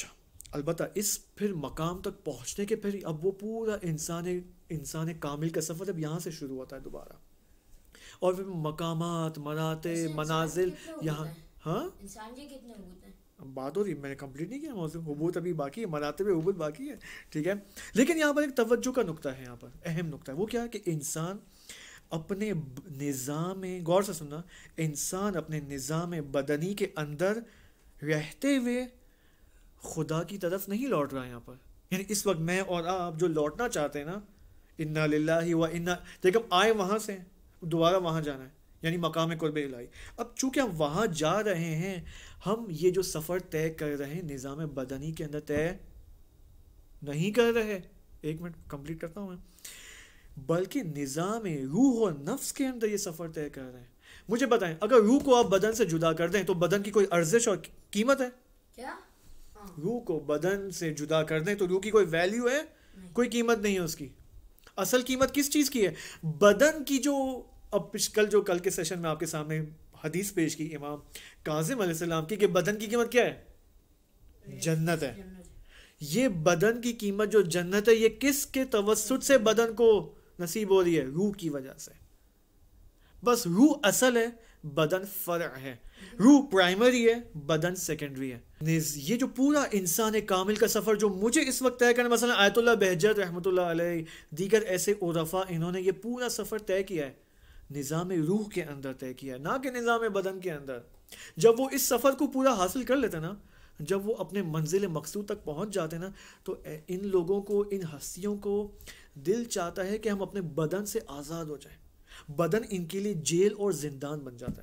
البتہ اس پھر مقام تک پہنچنے کے پھر اب وہ پورا انسان انسان کامل کا سفر اب yہاں سے شروع ہوتا ہے دوبارہ, اور پھر مقامات, مراتب, منازل یہاں. ہاں انسان کے کتنے حبوط ہیں؟ بات ہو رہی, میں نے کمپلیٹ نہیں کیا موضوع, حبوط ابھی باقی ہے, مراتب حبوط باقی ہے, ٹھیک ہے. لیکن یہاں پر ایک توجہ کا نقطہ ہے, یہاں پر اہم نقطہ ہے, وہ کیا ہے کہ انسان اپنے نظام, غور سے سننا, انسان اپنے نظام بدنی کے اندر رہتے ہوئے خدا کی طرف نہیں لوٹ رہا ہے یہاں پر. یعنی اس وقت میں اور آپ جو لوٹنا چاہتے ہیں نا, انا للہ و انا, دیکھ ہم آئے وہاں سے, دوبارہ وہاں جانا ہے, یعنی مقام قرب الہی. اب چونکہ ہم وہاں جا رہے ہیں, ہم یہ جو سفر طے کر رہے ہیں نظام بدنی کے اندر طے نہیں کر رہے, ایک منٹ کمپلیٹ کرتا ہوں میں, بلکہ نظام روح و نفس کے اندر یہ سفر طے کر رہے ہیں. مجھے بتائیں, اگر روح کو آپ بدن سے جدا کر دیں تو بدن کی کوئی ارزش اور قیمت ہے کیا؟ روح کو بدن سے جدا کر دیں تو روح کی کوئی ویلیو ہے؟ کوئی قیمت نہیں ہے اس کی. اصل قیمت کس چیز کی ہے؟ بدن کی. جو اب کل جو کل کے سیشن میں آپ کے سامنے حدیث پیش کی امام کاظم علیہ السلام کی کہ بدن کی قیمت کیا ہے؟ جنت ہے. یہ بدن کی قیمت جو جنت ہے, یہ کس کے توسط سے بدن کو نصیب ہو رہی ہے؟ روح کی وجہ سے. بس روح اصل ہے, بدن فرع ہے. روح پرائمری ہے, بدن سیکنڈری ہے. یہ جو پورا انسان کامل کا سفر جو مجھے اس وقت طے کرنا, مثلا آیت اللہ بہجت رحمۃ اللہ علیہ, دیگر ایسے عرفاء, انہوں نے یہ پورا سفر طے کیا ہے نظام روح کے اندر طے کیا ہے, نہ کہ نظام بدن کے اندر. جب وہ اس سفر کو پورا حاصل کر لیتے نا, جب وہ اپنے منزل مقصود تک پہنچ جاتے نا, تو ان لوگوں کو, ان ہستیوں کو دل چاہتا ہے کہ ہم اپنے بدن سے آزاد ہو جائیں. بدن ان کے لیے جیل اور زندان بن جاتا ہے.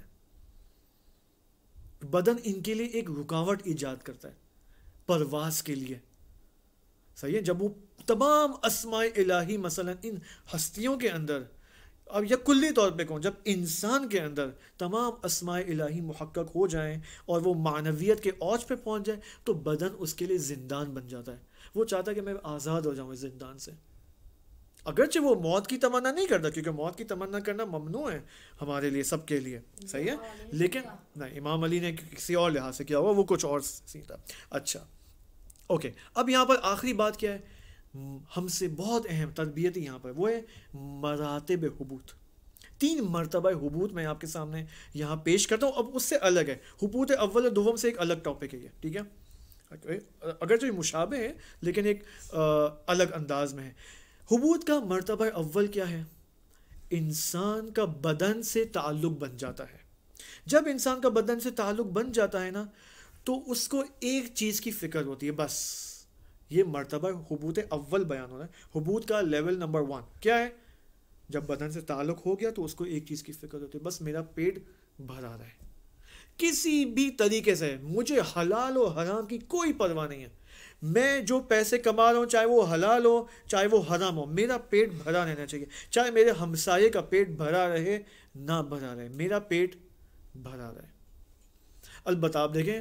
بدن ان کے لیے ایک رکاوٹ ایجاد کرتا ہے پرواز کے لیے. صحیح ہے. جب وہ تمام اسماء الہی مثلا ان ہستیوں کے اندر, اب یا کلی طور پہ کہوں, جب انسان کے اندر تمام اسماء الہی محقق ہو جائیں اور وہ معنویت کے اوج پہ پہنچ جائے, تو بدن اس کے لیے زندان بن جاتا ہے. وہ چاہتا ہے کہ میں آزاد ہو جاؤں اس زندان سے. اگرچہ وہ موت کی تمنا نہیں کرتا, کیونکہ موت کی تمنا کرنا ممنوع ہے ہمارے لیے, سب کے لیے, صحیح ہے. لیکن نہیں, امام علی نے کسی اور لحاظ سے کیا ہوا, وہ کچھ اور سی تھا. اچھا اوکے, اب یہاں پر آخری بات کیا ہے, ہم سے بہت اہم تربیتی یہاں پر, وہ ہے مراتب حبوط. تین مرتبہ حبوط میں آپ کے سامنے یہاں پیش کرتا ہوں. اب اس سے الگ ہے, حبوط اول اور دوم سے ایک الگ ٹاپک ہے یہ, ٹھیک ہے. اگرچہ مشابہ ہے لیکن ایک الگ انداز میں ہے. حبوط کا مرتبہ اول کیا ہے؟ انسان کا بدن سے تعلق بن جاتا ہے. جب انسان کا بدن سے تعلق بن جاتا ہے نا, تو اس کو ایک چیز کی فکر ہوتی ہے, بس. یہ مرتبہ حبوط اول بیان ہو رہا ہے. حبوط کا لیول نمبر ون کیا ہے؟ جب بدن سے تعلق ہو گیا تو اس کو ایک چیز کی فکر ہوتی ہے, بس میرا پیٹ بھرا رہے, کسی بھی طریقے سے مجھے حلال و حرام کی کوئی پرواہ نہیں ہے. میں جو پیسے کما رہا ہوں, چاہے وہ حلال ہو چاہے وہ حرام ہو, میرا پیٹ بھرا رہنا چاہیے. چاہے میرے ہمسائے کا پیٹ بھرا رہے نہ بھرا رہے, میرا پیٹ بھرا رہے. البتہ آپ دیکھیں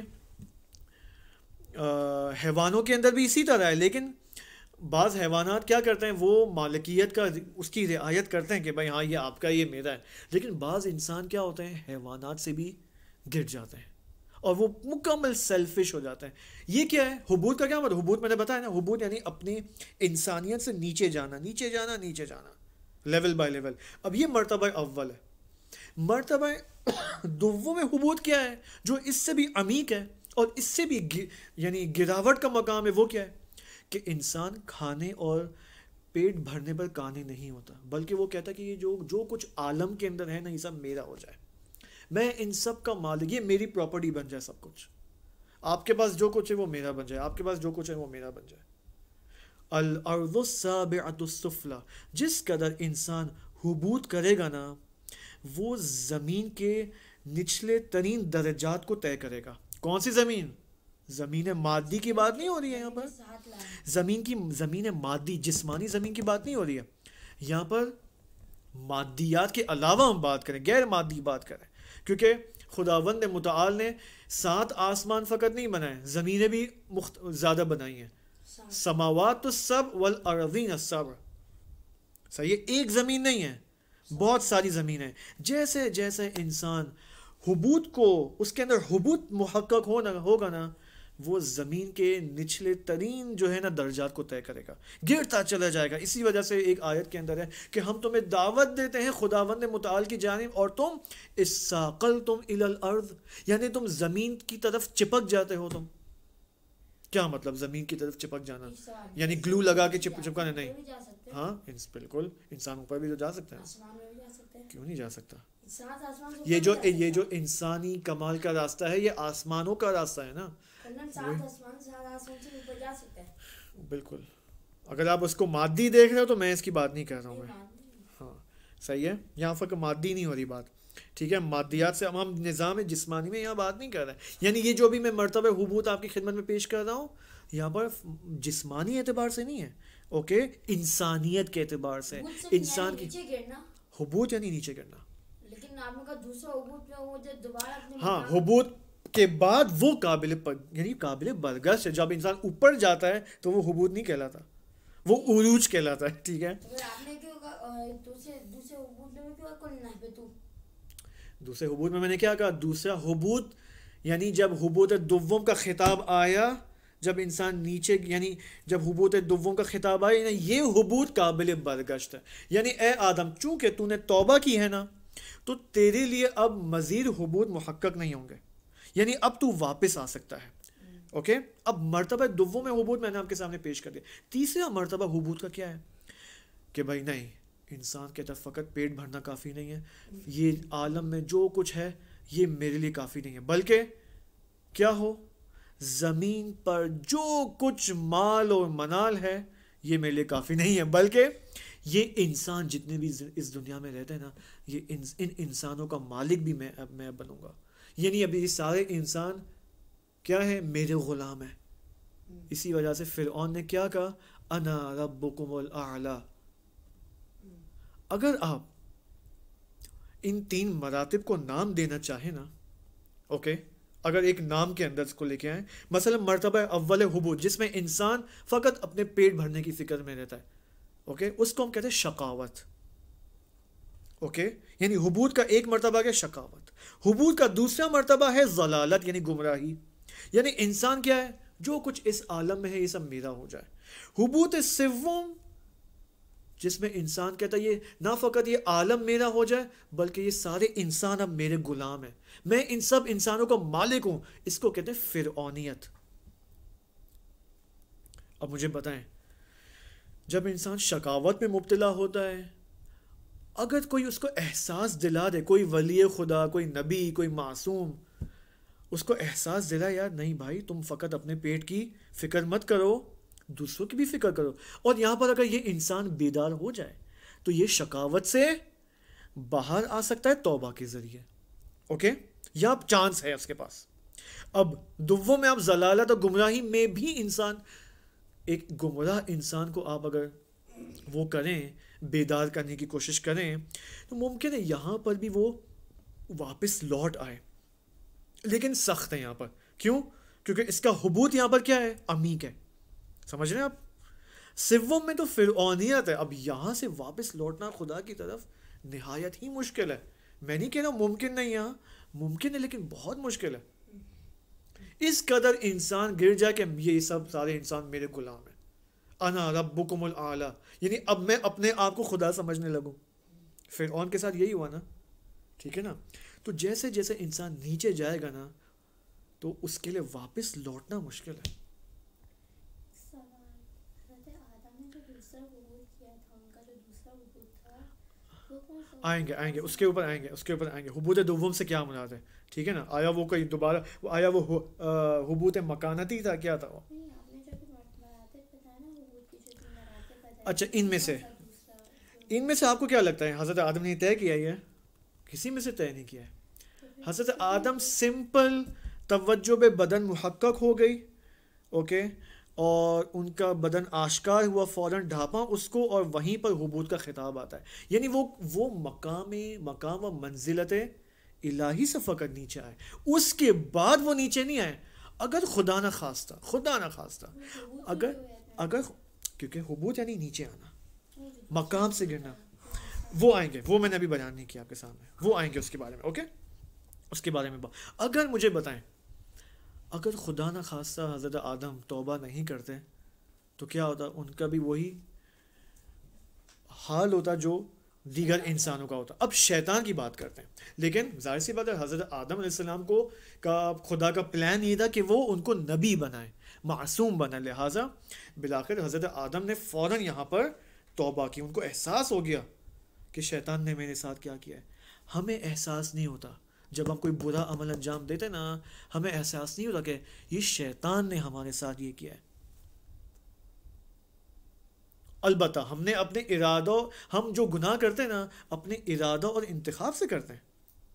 حیوانوں کے اندر بھی اسی طرح ہے, لیکن بعض حیوانات کیا کرتے ہیں, وہ مالکیت کا اس کی رعایت کرتے ہیں کہ بھائی ہاں یہ آپ کا, یہ میرا ہے. لیکن بعض انسان کیا ہوتے ہیں, حیوانات سے بھی گر جاتے ہیں اور وہ مکمل سیلفش ہو جاتے ہیں. یہ کیا ہے حبوط کا؟ کیا مطلب حبوط میں نے بتایا نا, حبوط یعنی اپنی انسانیت سے نیچے جانا, نیچے جانا, نیچے جانا, لیول بائی لیول. اب یہ مرتبہ اول ہے. مرتبہ دوم حبوط کیا ہے, جو اس سے بھی عمیق ہے اور اس سے بھی یعنی گراوٹ کا مقام ہے. وہ کیا ہے کہ انسان کھانے اور پیٹ بھرنے پر قانع نہیں ہوتا, بلکہ وہ کہتا ہے کہ یہ جو جو کچھ عالم کے اندر ہے نا, یہ سب میرا ہو جائے, میں ان سب کا مالک, یہ میری پراپرٹی بن جائے سب کچھ. آپ کے پاس جو کچھ ہے وہ میرا بن جائے, آپ کے پاس جو کچھ ہے وہ میرا بن جائے. الارض السابعۃ السفلی, جس قدر انسان حبوط کرے گا نا, وہ زمین کے نچلے ترین درجات کو طے کرے گا. کون سی زمین؟ زمین مادی کی بات نہیں ہو رہی ہے یہاں پر, زمین کی زمین مادی جسمانی زمین کی بات نہیں ہو رہی ہے یہاں پر. مادیات کے علاوہ ہم بات کریں, غیر مادی بات کریں, کیونکہ خداوند متعال نے سات آسمان فقط نہیں بنائے, زمینیں بھی مخت... زیادہ بنائی ہیں. سماوات السبع والارضین السبع, صحیح, ایک زمین نہیں ہے, بہت ساری زمینیں. جیسے جیسے انسان حبوط کو, اس کے اندر حبوط محقق ہونا ہوگا نا, وہ زمین کے نچلے ترین جو ہے نا درجات کو طے کرے گا، گرتا چلا جائے گا. اسی وجہ سے ایک آیت کے اندر ہے کہ ہم تمہیں دعوت دیتے ہیں خداوند متعال کی جانب اور تم اثاقلتم الی الارض، یعنی تم زمین کی طرف چپک جاتے ہو. تم کیا مطلب زمین کی طرف چپک جانا؟ یعنی گلو لگا کے چپ چپکانا نہیں. ہاں بالکل، انسان اوپر بھی تو جا سکتا ہے، کیوں نہیں جا سکتا؟ یہ جو یہ جو انسانی کمال کا راستہ ہے یہ آسمانوں کا راستہ ہے نا. بالکل، اگر آپ اس کو مادی دیکھ رہے ہو تو میں اس کی بات نہیں کر رہا ہوں میں. ہاں صحیح ہے، یہاں پر مادی نہیں ہو رہی بات، ٹھیک ہے. مادیات سے ہم نظام جسمانی میں یہاں بات نہیں کر رہے ہیں. یعنی یہ جو بھی میں مرتبہ حبوط آپ کی خدمت میں پیش کر رہا ہوں یہاں پر جسمانی اعتبار سے نہیں ہے، اوکے، انسانیت کے اعتبار سے. انسان کی حبوط یعنی نیچے گرنا. ہاں، حبوط کے بعد وہ قابل یعنی قابل برگشت ہے. جب انسان اوپر جاتا ہے تو وہ حبوط نہیں کہلاتا، وہ عروج کہلاتا ہے. ٹھیک ہے، دوسرے حبوط میں میں نے کیا کہا؟ دوسرا حبوط یعنی جب حبوط دوم کا خطاب آیا، جب انسان نیچے یعنی جب حبوط دوم کا خطاب آیا، یعنی یہ حبوط قابل برگشت ہے. یعنی اے آدم، چونکہ تو نے توبہ کی ہے نا تو تیرے لیے اب مزید حبوط محقق نہیں ہوں گے، یعنی اب تو واپس آ سکتا ہے. اوکے، اب مرتبہ دوم میں حبوط میں نے آپ کے سامنے پیش کر دیا. تیسرا مرتبہ حبوط کا کیا ہے کہ بھائی نہیں، انسان کے طرف فقط پیٹ بھرنا کافی نہیں ہے، یہ عالم میں جو کچھ ہے یہ میرے لیے کافی نہیں ہے، بلکہ کیا ہو، زمین پر جو کچھ مال اور منال ہے یہ میرے لیے کافی نہیں ہے، بلکہ یہ انسان جتنے بھی اس دنیا میں رہتے ہیں نا، یہ ان انسانوں کا مالک بھی میں اب میں بنوں گا. یعنی ابھی یہ سارے انسان کیا ہے؟ میرے غلام ہیں. اسی وجہ سے فرعون نے کیا کہا؟ انا ربکم الاعلی. اگر آپ ان تین مراتب کو نام دینا چاہیں نا، اوکے، اگر ایک نام کے اندر اس کو لے کے آئیں، مثلا مرتبہ اول حبوط جس میں انسان فقط اپنے پیٹ بھرنے کی فکر میں رہتا ہے، اوکے، اس کو ہم کہتے ہیں شقاوت. اوکے، یعنی حبوط کا ایک مرتبہ ہے شقاوت. حبوط کا دوسرا مرتبہ ہے ضلالت یعنی گمراہی. یعنی انسان کیا ہے؟ جو کچھ اس عالم میں ہے یہ سب میرا ہو جائے. حبوط سوم جس میں انسان کہتا ہے یہ نہ فقط یہ عالم میرا ہو جائے بلکہ یہ سارے انسان اب میرے غلام ہیں، میں ان سب انسانوں کا مالک ہوں. اس کو کہتے ہیں فرعونیت. اب مجھے بتائیں، جب انسان شقاوت میں مبتلا ہوتا ہے، اگر کوئی اس کو احساس دلا دے، کوئی ولی خدا، کوئی نبی، کوئی معصوم اس کو احساس دلا، یار نہیں بھائی تم فقط اپنے پیٹ کی فکر مت کرو، دوسروں کی بھی فکر کرو. اور یہاں پر اگر یہ انسان بیدار ہو جائے تو یہ شقاوت سے باہر آ سکتا ہے توبہ کے ذریعے. اوکے، یا اب چانس ہے اس کے پاس. اب دوم میں آپ ضلالت اور گمراہی میں بھی انسان، ایک گمراہ انسان کو آپ اگر وہ کریں، بیدار کرنے کی کوشش کریں تو ممکن ہے یہاں پر بھی وہ واپس لوٹ آئے، لیکن سخت ہے یہاں پر. کیوں؟ کیونکہ اس کا حبوط یہاں پر کیا ہے؟ عمیق ہے. سمجھ رہے ہیں آپ؟ سوم میں تو فرعونیت ہے. اب یہاں سے واپس لوٹنا خدا کی طرف نہایت ہی مشکل ہے. میں نہیں کہہ رہا ممکن نہیں، یہاں ممکن ہے لیکن بہت مشکل ہے. اس قدر انسان گر جائے کہ یہ سب سارے انسان میرے غلام ہیں. انا ربکم الاعلی، یعنی اب میں اپنے آپ کو خدا سمجھنے لگوں. فرعون کے ساتھ یہی ہوا نا، ٹھیک ہے نا. تو جیسے جیسے انسان نیچے جائے گا نا تو اس کے لیے واپس لوٹنا مشکل ہے. آئیں گے آئیں گے اس کے اوپر آئیں گے اس کے اوپر آئیں گے حبوط دوم سے کیا مراد ہے، ٹھیک ہے نا. آیا وہ کوئی دوبارہ آیا وہ حبوط مکانتی تھا، کیا تھا وہ؟ اچھا، ان میں سے ان میں سے آپ کو کیا لگتا ہے حضرت آدم نے طے کیا ہے؟ کسی میں سے طے نہیں کیا ہے. حضرت آدم سمپل توجہ بے بدن محقق ہو گئی، اوکے، اور ان کا بدن آشکار ہوا، فوراً ڈھانپا اس کو، اور وہیں پر حبوط کا خطاب آتا ہے. یعنی وہ وہ مقام مقام و منزلت الہی سے فقط نیچے آئے، اس کے بعد وہ نیچے نہیں آئے. اگر خدا نہ خواستہ خدا نہ خواستہ اگر اگر کیونکہ حبوط یعنی نیچے آنا، مقام سے گرنا، وہ آئیں گے، وہ میں نے ابھی بیان نہیں کیا آپ کے سامنے، وہ آئیں گے اس کے بارے میں. اوکے، اس کے بارے میں بات. اگر مجھے بتائیں اگر خدا نہ خواستہ حضرت آدم توبہ نہیں کرتے تو کیا ہوتا؟ ان کا بھی وہی حال ہوتا جو دیگر انسانوں کا ہوتا. اب شیطان کی بات کرتے ہیں. لیکن ظاہر سی بات ہے حضرت آدم علیہ السلام کو کا خدا کا پلان یہ تھا کہ وہ ان کو نبی بنائے, معصوم بنائے. لہٰذا بالآخر حضرت آدم نے فوراً یہاں پر توبہ کی. ان کو احساس ہو گیا کہ شیطان نے میرے ساتھ کیا کیا ہے. ہمیں احساس نہیں ہوتا جب ہم کوئی برا عمل انجام دیتے نا, ہمیں احساس نہیں ہوتا کہ یہ شیطان نے ہمارے ساتھ یہ کیا ہے. البتہ ہم نے اپنے ارادوں, ہم جو گناہ کرتے ہیں نا اپنے ارادوں اور انتخاب سے کرتے ہیں.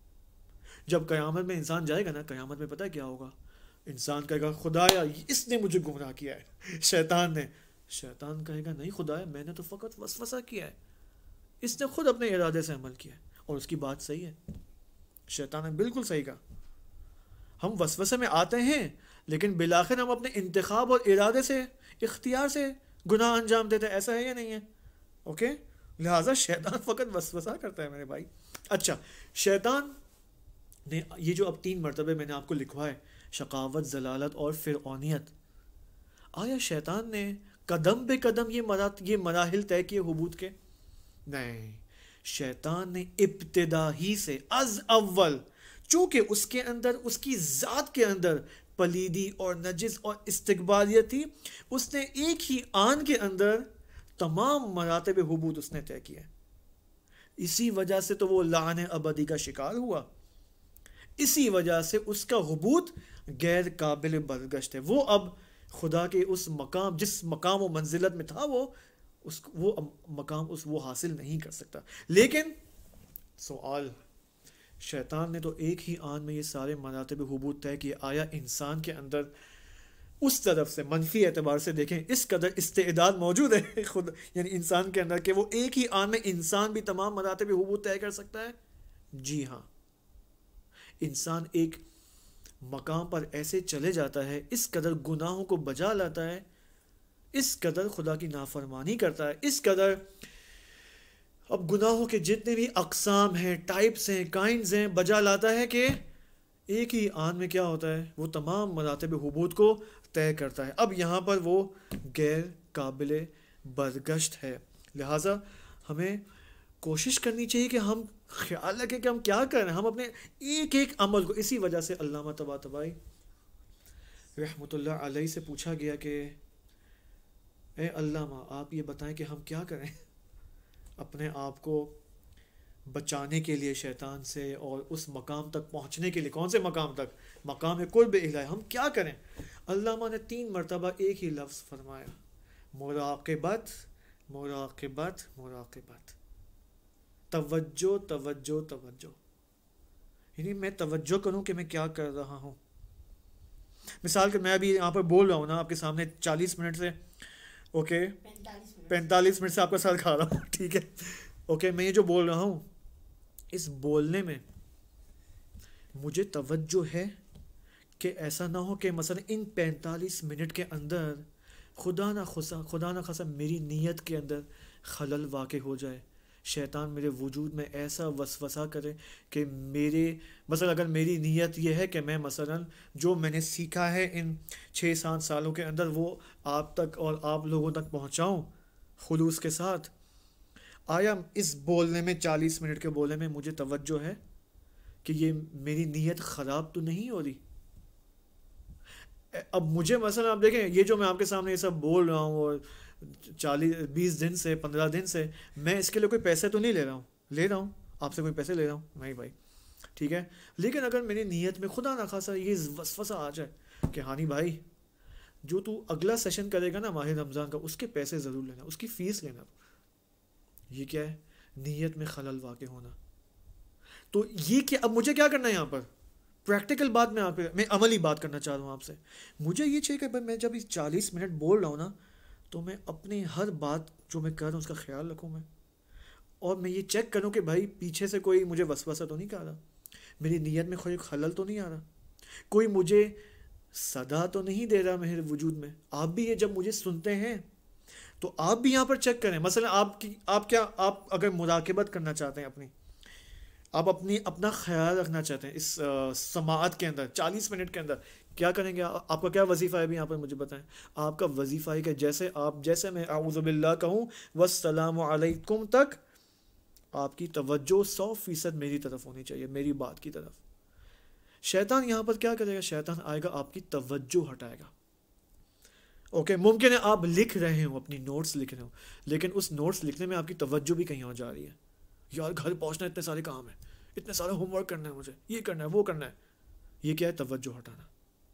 جب قیامت میں انسان جائے گا نا, قیامت میں پتہ ہے کیا ہوگا؟ انسان کہے گا خدایا اس نے مجھے گمراہ کیا ہے, شیطان نے. شیطان کہے گا نہیں خدایا میں نے تو فقط وسوسہ کیا ہے, اس نے خود اپنے ارادے سے عمل کیا ہے. اور اس کی بات صحیح ہے, شیطان نے بالکل صحیح کہا. ہم وسوسے میں آتے ہیں لیکن بالآخر ہم اپنے انتخاب اور ارادے سے, اختیار سے گناہ انجام دیتے ہیں. ایسا ہے یا نہیں ہے؟ اوکے, لہٰذا شیطان فقط وسوسہ کرتا ہے میرے بھائی. اچھا, شیطان نے یہ جو اب تین مرتبے میں نے آپ کو لکھوا ہے, شقاوت, ضلالت اور فرعونیت, آیا شیطان نے قدم بے قدم یہ مرات یہ مراحل طے کیے حبوط کے؟ نہیں, شیطان نے ابتدا ہی سے از اول, چونکہ اس کے اندر, اس کی ذات کے اندر پلیدی اور نجس اور استکباریت تھی, اس نے ایک ہی آن کے اندر تمام مراتب حبوط اس نے طے کیا. اسی وجہ سے تو وہ لعن ابدی کا شکار ہوا, اسی وجہ سے اس کا حبوط غیر قابل برداشت ہے. وہ اب خدا کے اس مقام, جس مقام و منزلت میں تھا, وہ اس وہ مقام اس وہ حاصل نہیں کر سکتا. لیکن سوال, شیطان نے تو ایک ہی آن میں یہ سارے مراتب حبوط طے کیے, آیا انسان کے اندر اس طرف سے منفی اعتبار سے دیکھیں اس قدر استعداد موجود ہے خود, یعنی انسان کے اندر, کہ وہ ایک ہی آن میں انسان بھی تمام مراتب حبوط طے کر سکتا ہے؟ جی ہاں, انسان ایک مقام پر ایسے چلے جاتا ہے, اس قدر گناہوں کو بجا لاتا ہے, اس قدر خدا کی نافرمانی کرتا ہے, اس قدر اب گناہوں کے جتنے بھی اقسام ہیں, ٹائپس ہیں, کائنڈز ہیں, بجا لاتا ہے کہ ایک ہی آن میں کیا ہوتا ہے, وہ تمام مراتب حبوط کو طے کرتا ہے. اب یہاں پر وہ غیر قابل برداشت ہے. لہٰذا ہمیں کوشش کرنی چاہیے کہ ہم خیال رکھیں کہ ہم کیا کر رہے ہیں, ہم اپنے ایک ایک عمل کو. اسی وجہ سے علامہ طباطبائی رحمۃ اللہ علیہ سے پوچھا گیا کہ اے علامہ آپ یہ بتائیں کہ ہم کیا کریں اپنے آپ کو بچانے کے لیے شیطان سے, اور اس مقام تک پہنچنے کے لیے. کون سے مقام تک؟ مقام قرب الہی. ہم کیا کریں؟ علامہ نے تین مرتبہ ایک ہی لفظ فرمایا, مراقبت, مراقبت, مراقبت. توجہ, توجہ, توجہ. یعنی میں توجہ کروں کہ میں کیا کر رہا ہوں. مثال کہ میں ابھی یہاں پر بول رہا ہوں نا آپ کے سامنے چالیس منٹ سے, اوکے, پینتالیس منٹ سے آپ کا سر کھا رہا ہوں, ٹھیک ہے, اوکے. میں یہ جو بول رہا ہوں, اس بولنے میں مجھے توجہ ہے کہ ایسا نہ ہو کہ مثلا ان پینتالیس منٹ کے اندر خدا نہ خدا خدا نہ خاصا میری نیت کے اندر خلل واقع ہو جائے, شیطان میرے وجود میں ایسا وسوسہ کرے کہ میرے مثلا اگر میری نیت یہ ہے کہ میں مثلا جو میں نے سیکھا ہے ان چھ سات سالوں کے اندر وہ آپ تک اور آپ لوگوں تک پہنچاؤں خلوص کے ساتھ, آیا اس بولنے میں, چالیس منٹ کے بولنے میں مجھے توجہ ہے کہ یہ میری نیت خراب تو نہیں ہو رہی؟ اب مجھے مثلا آپ دیکھیں یہ جو میں آپ کے سامنے یہ سب بول رہا ہوں, اور چالیس بیس دن سے پندرہ دن سے میں اس کے لیے کوئی پیسے تو نہیں لے رہا ہوں, لے رہا ہوں آپ سے کوئی پیسے لے رہا ہوں نہیں بھائی, ٹھیک ہے. لیکن اگر میری نیت میں خدا نہ خاصا یہ وسوسہ آ جائے کہ ہانی بھائی جو تو اگلا سیشن کرے گا نا ماہ رمضان کا, اس کے پیسے ضرور لینا, اس کی فیس لینا, یہ کیا ہے؟ نیت میں خلل واقع ہونا. تو یہ کہ اب مجھے کیا کرنا ہے یہاں پر پریکٹیکل بات, میں آپ میں عملی بات کرنا چاہ رہا ہوں آپ سے. مجھے یہ چاہیے کہ میں جب اس چالیس منٹ بول رہا ہوں نا تو میں اپنی ہر بات جو میں کر رہا ہوں اس کا خیال رکھوں میں, اور میں یہ چیک کروں کہ بھائی پیچھے سے کوئی مجھے وسوسہ تو نہیں کر رہا, میری نیت میں کوئی خلل تو نہیں آ رہا, کوئی مجھے صدا تو نہیں دے رہا میرے وجود میں. آپ بھی یہ جب مجھے سنتے ہیں تو آپ بھی یہاں پر چیک کریں. مثلا آپ کی آپ کیا آپ اگر مراقبت کرنا چاہتے ہیں اپنی, آپ اپنی اپنا خیال رکھنا چاہتے ہیں اس سماعت کے اندر چالیس منٹ کے اندر، کیا کریں گے؟ آپ کا کیا وظیفہ ہے بھی یہاں پر مجھے بتائیں. آپ کا وظیفہ ہے کہ جیسے آپ جیسے میں اعوذ باللہ کہوں والسلام علیکم تک آپ کی توجہ سو فیصد میری طرف ہونی چاہیے، میری بات کی طرف. شیطان یہاں پر کیا کرے گا؟ شیطان آئے گا آپ کی توجہ ہٹائے گا. اوکے okay, ممکن ہے آپ لکھ رہے ہوں، اپنی نوٹس لکھ رہے ہوں، لیکن اس نوٹس لکھنے میں آپ کی توجہ بھی کہیں اور جا رہی ہے. یار گھر پہنچنا، اتنے سارے کام ہیں، اتنے سارے ہوم ورک کرنا ہے مجھے، یہ کرنا ہے وہ کرنا ہے. یہ کیا ہے؟ توجہ ہٹانا.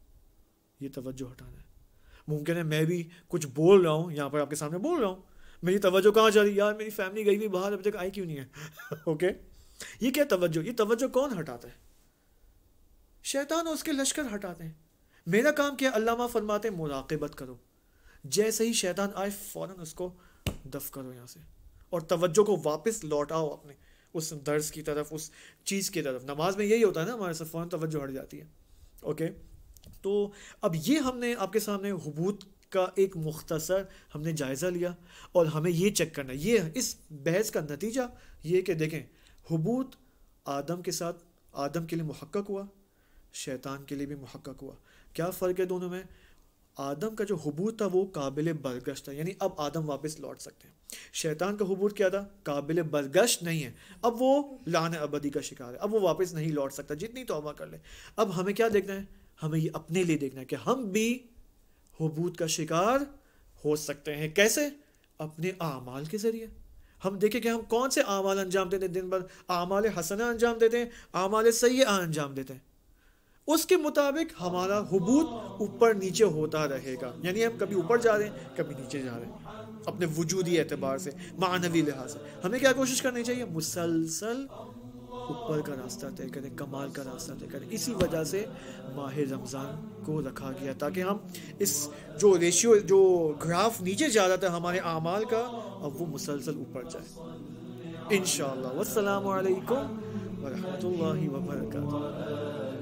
یہ توجہ ہٹانا ہے. ممکن ہے میں بھی کچھ بول رہا ہوں یہاں پر آپ کے سامنے بول رہا ہوں، میری توجہ کہاں جا رہی ہے؟ یار میری فیملی گئی ہوئی باہر، ابھی تک آئی کیوں نہیں ہے؟ اوکے یہ کیا توجہ؟ یہ توجہ کون ہٹاتا ہے؟ شیطان اور اس کے لشکر ہٹاتے ہیں. میرا کام کیا؟ علامہ فرماتے ہیں مراقبت کرو. جیسے ہی شیطان آئے فوراً اس کو دفع کرو یہاں سے، اور توجہ کو واپس لوٹاؤ اپنے اس درس کی طرف، اس چیز کی طرف. نماز میں یہی ہوتا ہے نا، ہمارے سے فوراً توجہ ہٹ جاتی ہے. اوکے تو اب یہ ہم نے آپ کے سامنے حبوط کا ایک مختصر ہم نے جائزہ لیا، اور ہمیں یہ چیک کرنا ہے، یہ اس بحث کا نتیجہ یہ کہ دیکھیں حبوط آدم کے ساتھ، آدم کے لیے محقق ہوا، شیطان کے لیے بھی محقق ہوا. کیا فرق ہے دونوں میں؟ آدم کا جو حبوط تھا وہ قابل برگشت تھا، یعنی اب آدم واپس لوٹ سکتے ہیں. شیطان کا حبوط کیا تھا؟ قابل برگشت نہیں ہے، اب وہ لعن ابدی کا شکار ہے، اب وہ واپس نہیں لوٹ سکتا جتنی توبہ کر لے. اب ہمیں کیا دیکھنا ہے؟ ہمیں یہ اپنے لیے دیکھنا ہے کہ ہم بھی حبوط کا شکار ہو سکتے ہیں. کیسے؟ اپنے اعمال کے ذریعے. ہم دیکھیں کہ ہم کون سے اعمال انجام دیتے ہیں دن بھر. اعمال حسنہ انجام دیتے ہیں، اعمال سیئہ انجام دیتے ہیں. اس کے مطابق ہمارا حبوط اوپر نیچے ہوتا رہے گا، یعنی ہم کبھی اوپر جا رہے ہیں کبھی نیچے جا رہے ہیں. اپنے وجودی اعتبار سے، معنوی لحاظ سے ہمیں کیا کوشش کرنی چاہیے؟ مسلسل اوپر کا راستہ طے کریں، کمال کا راستہ طے کریں. اسی وجہ سے ماہ رمضان کو رکھا گیا تاکہ ہم اس جو ریشیو، جو گراف نیچے جا رہا تھا ہمارے اعمال کا، اب وہ مسلسل اوپر جائے انشاءاللہ. والسلام علیکم ورحمۃ اللہ وبرکاتہ.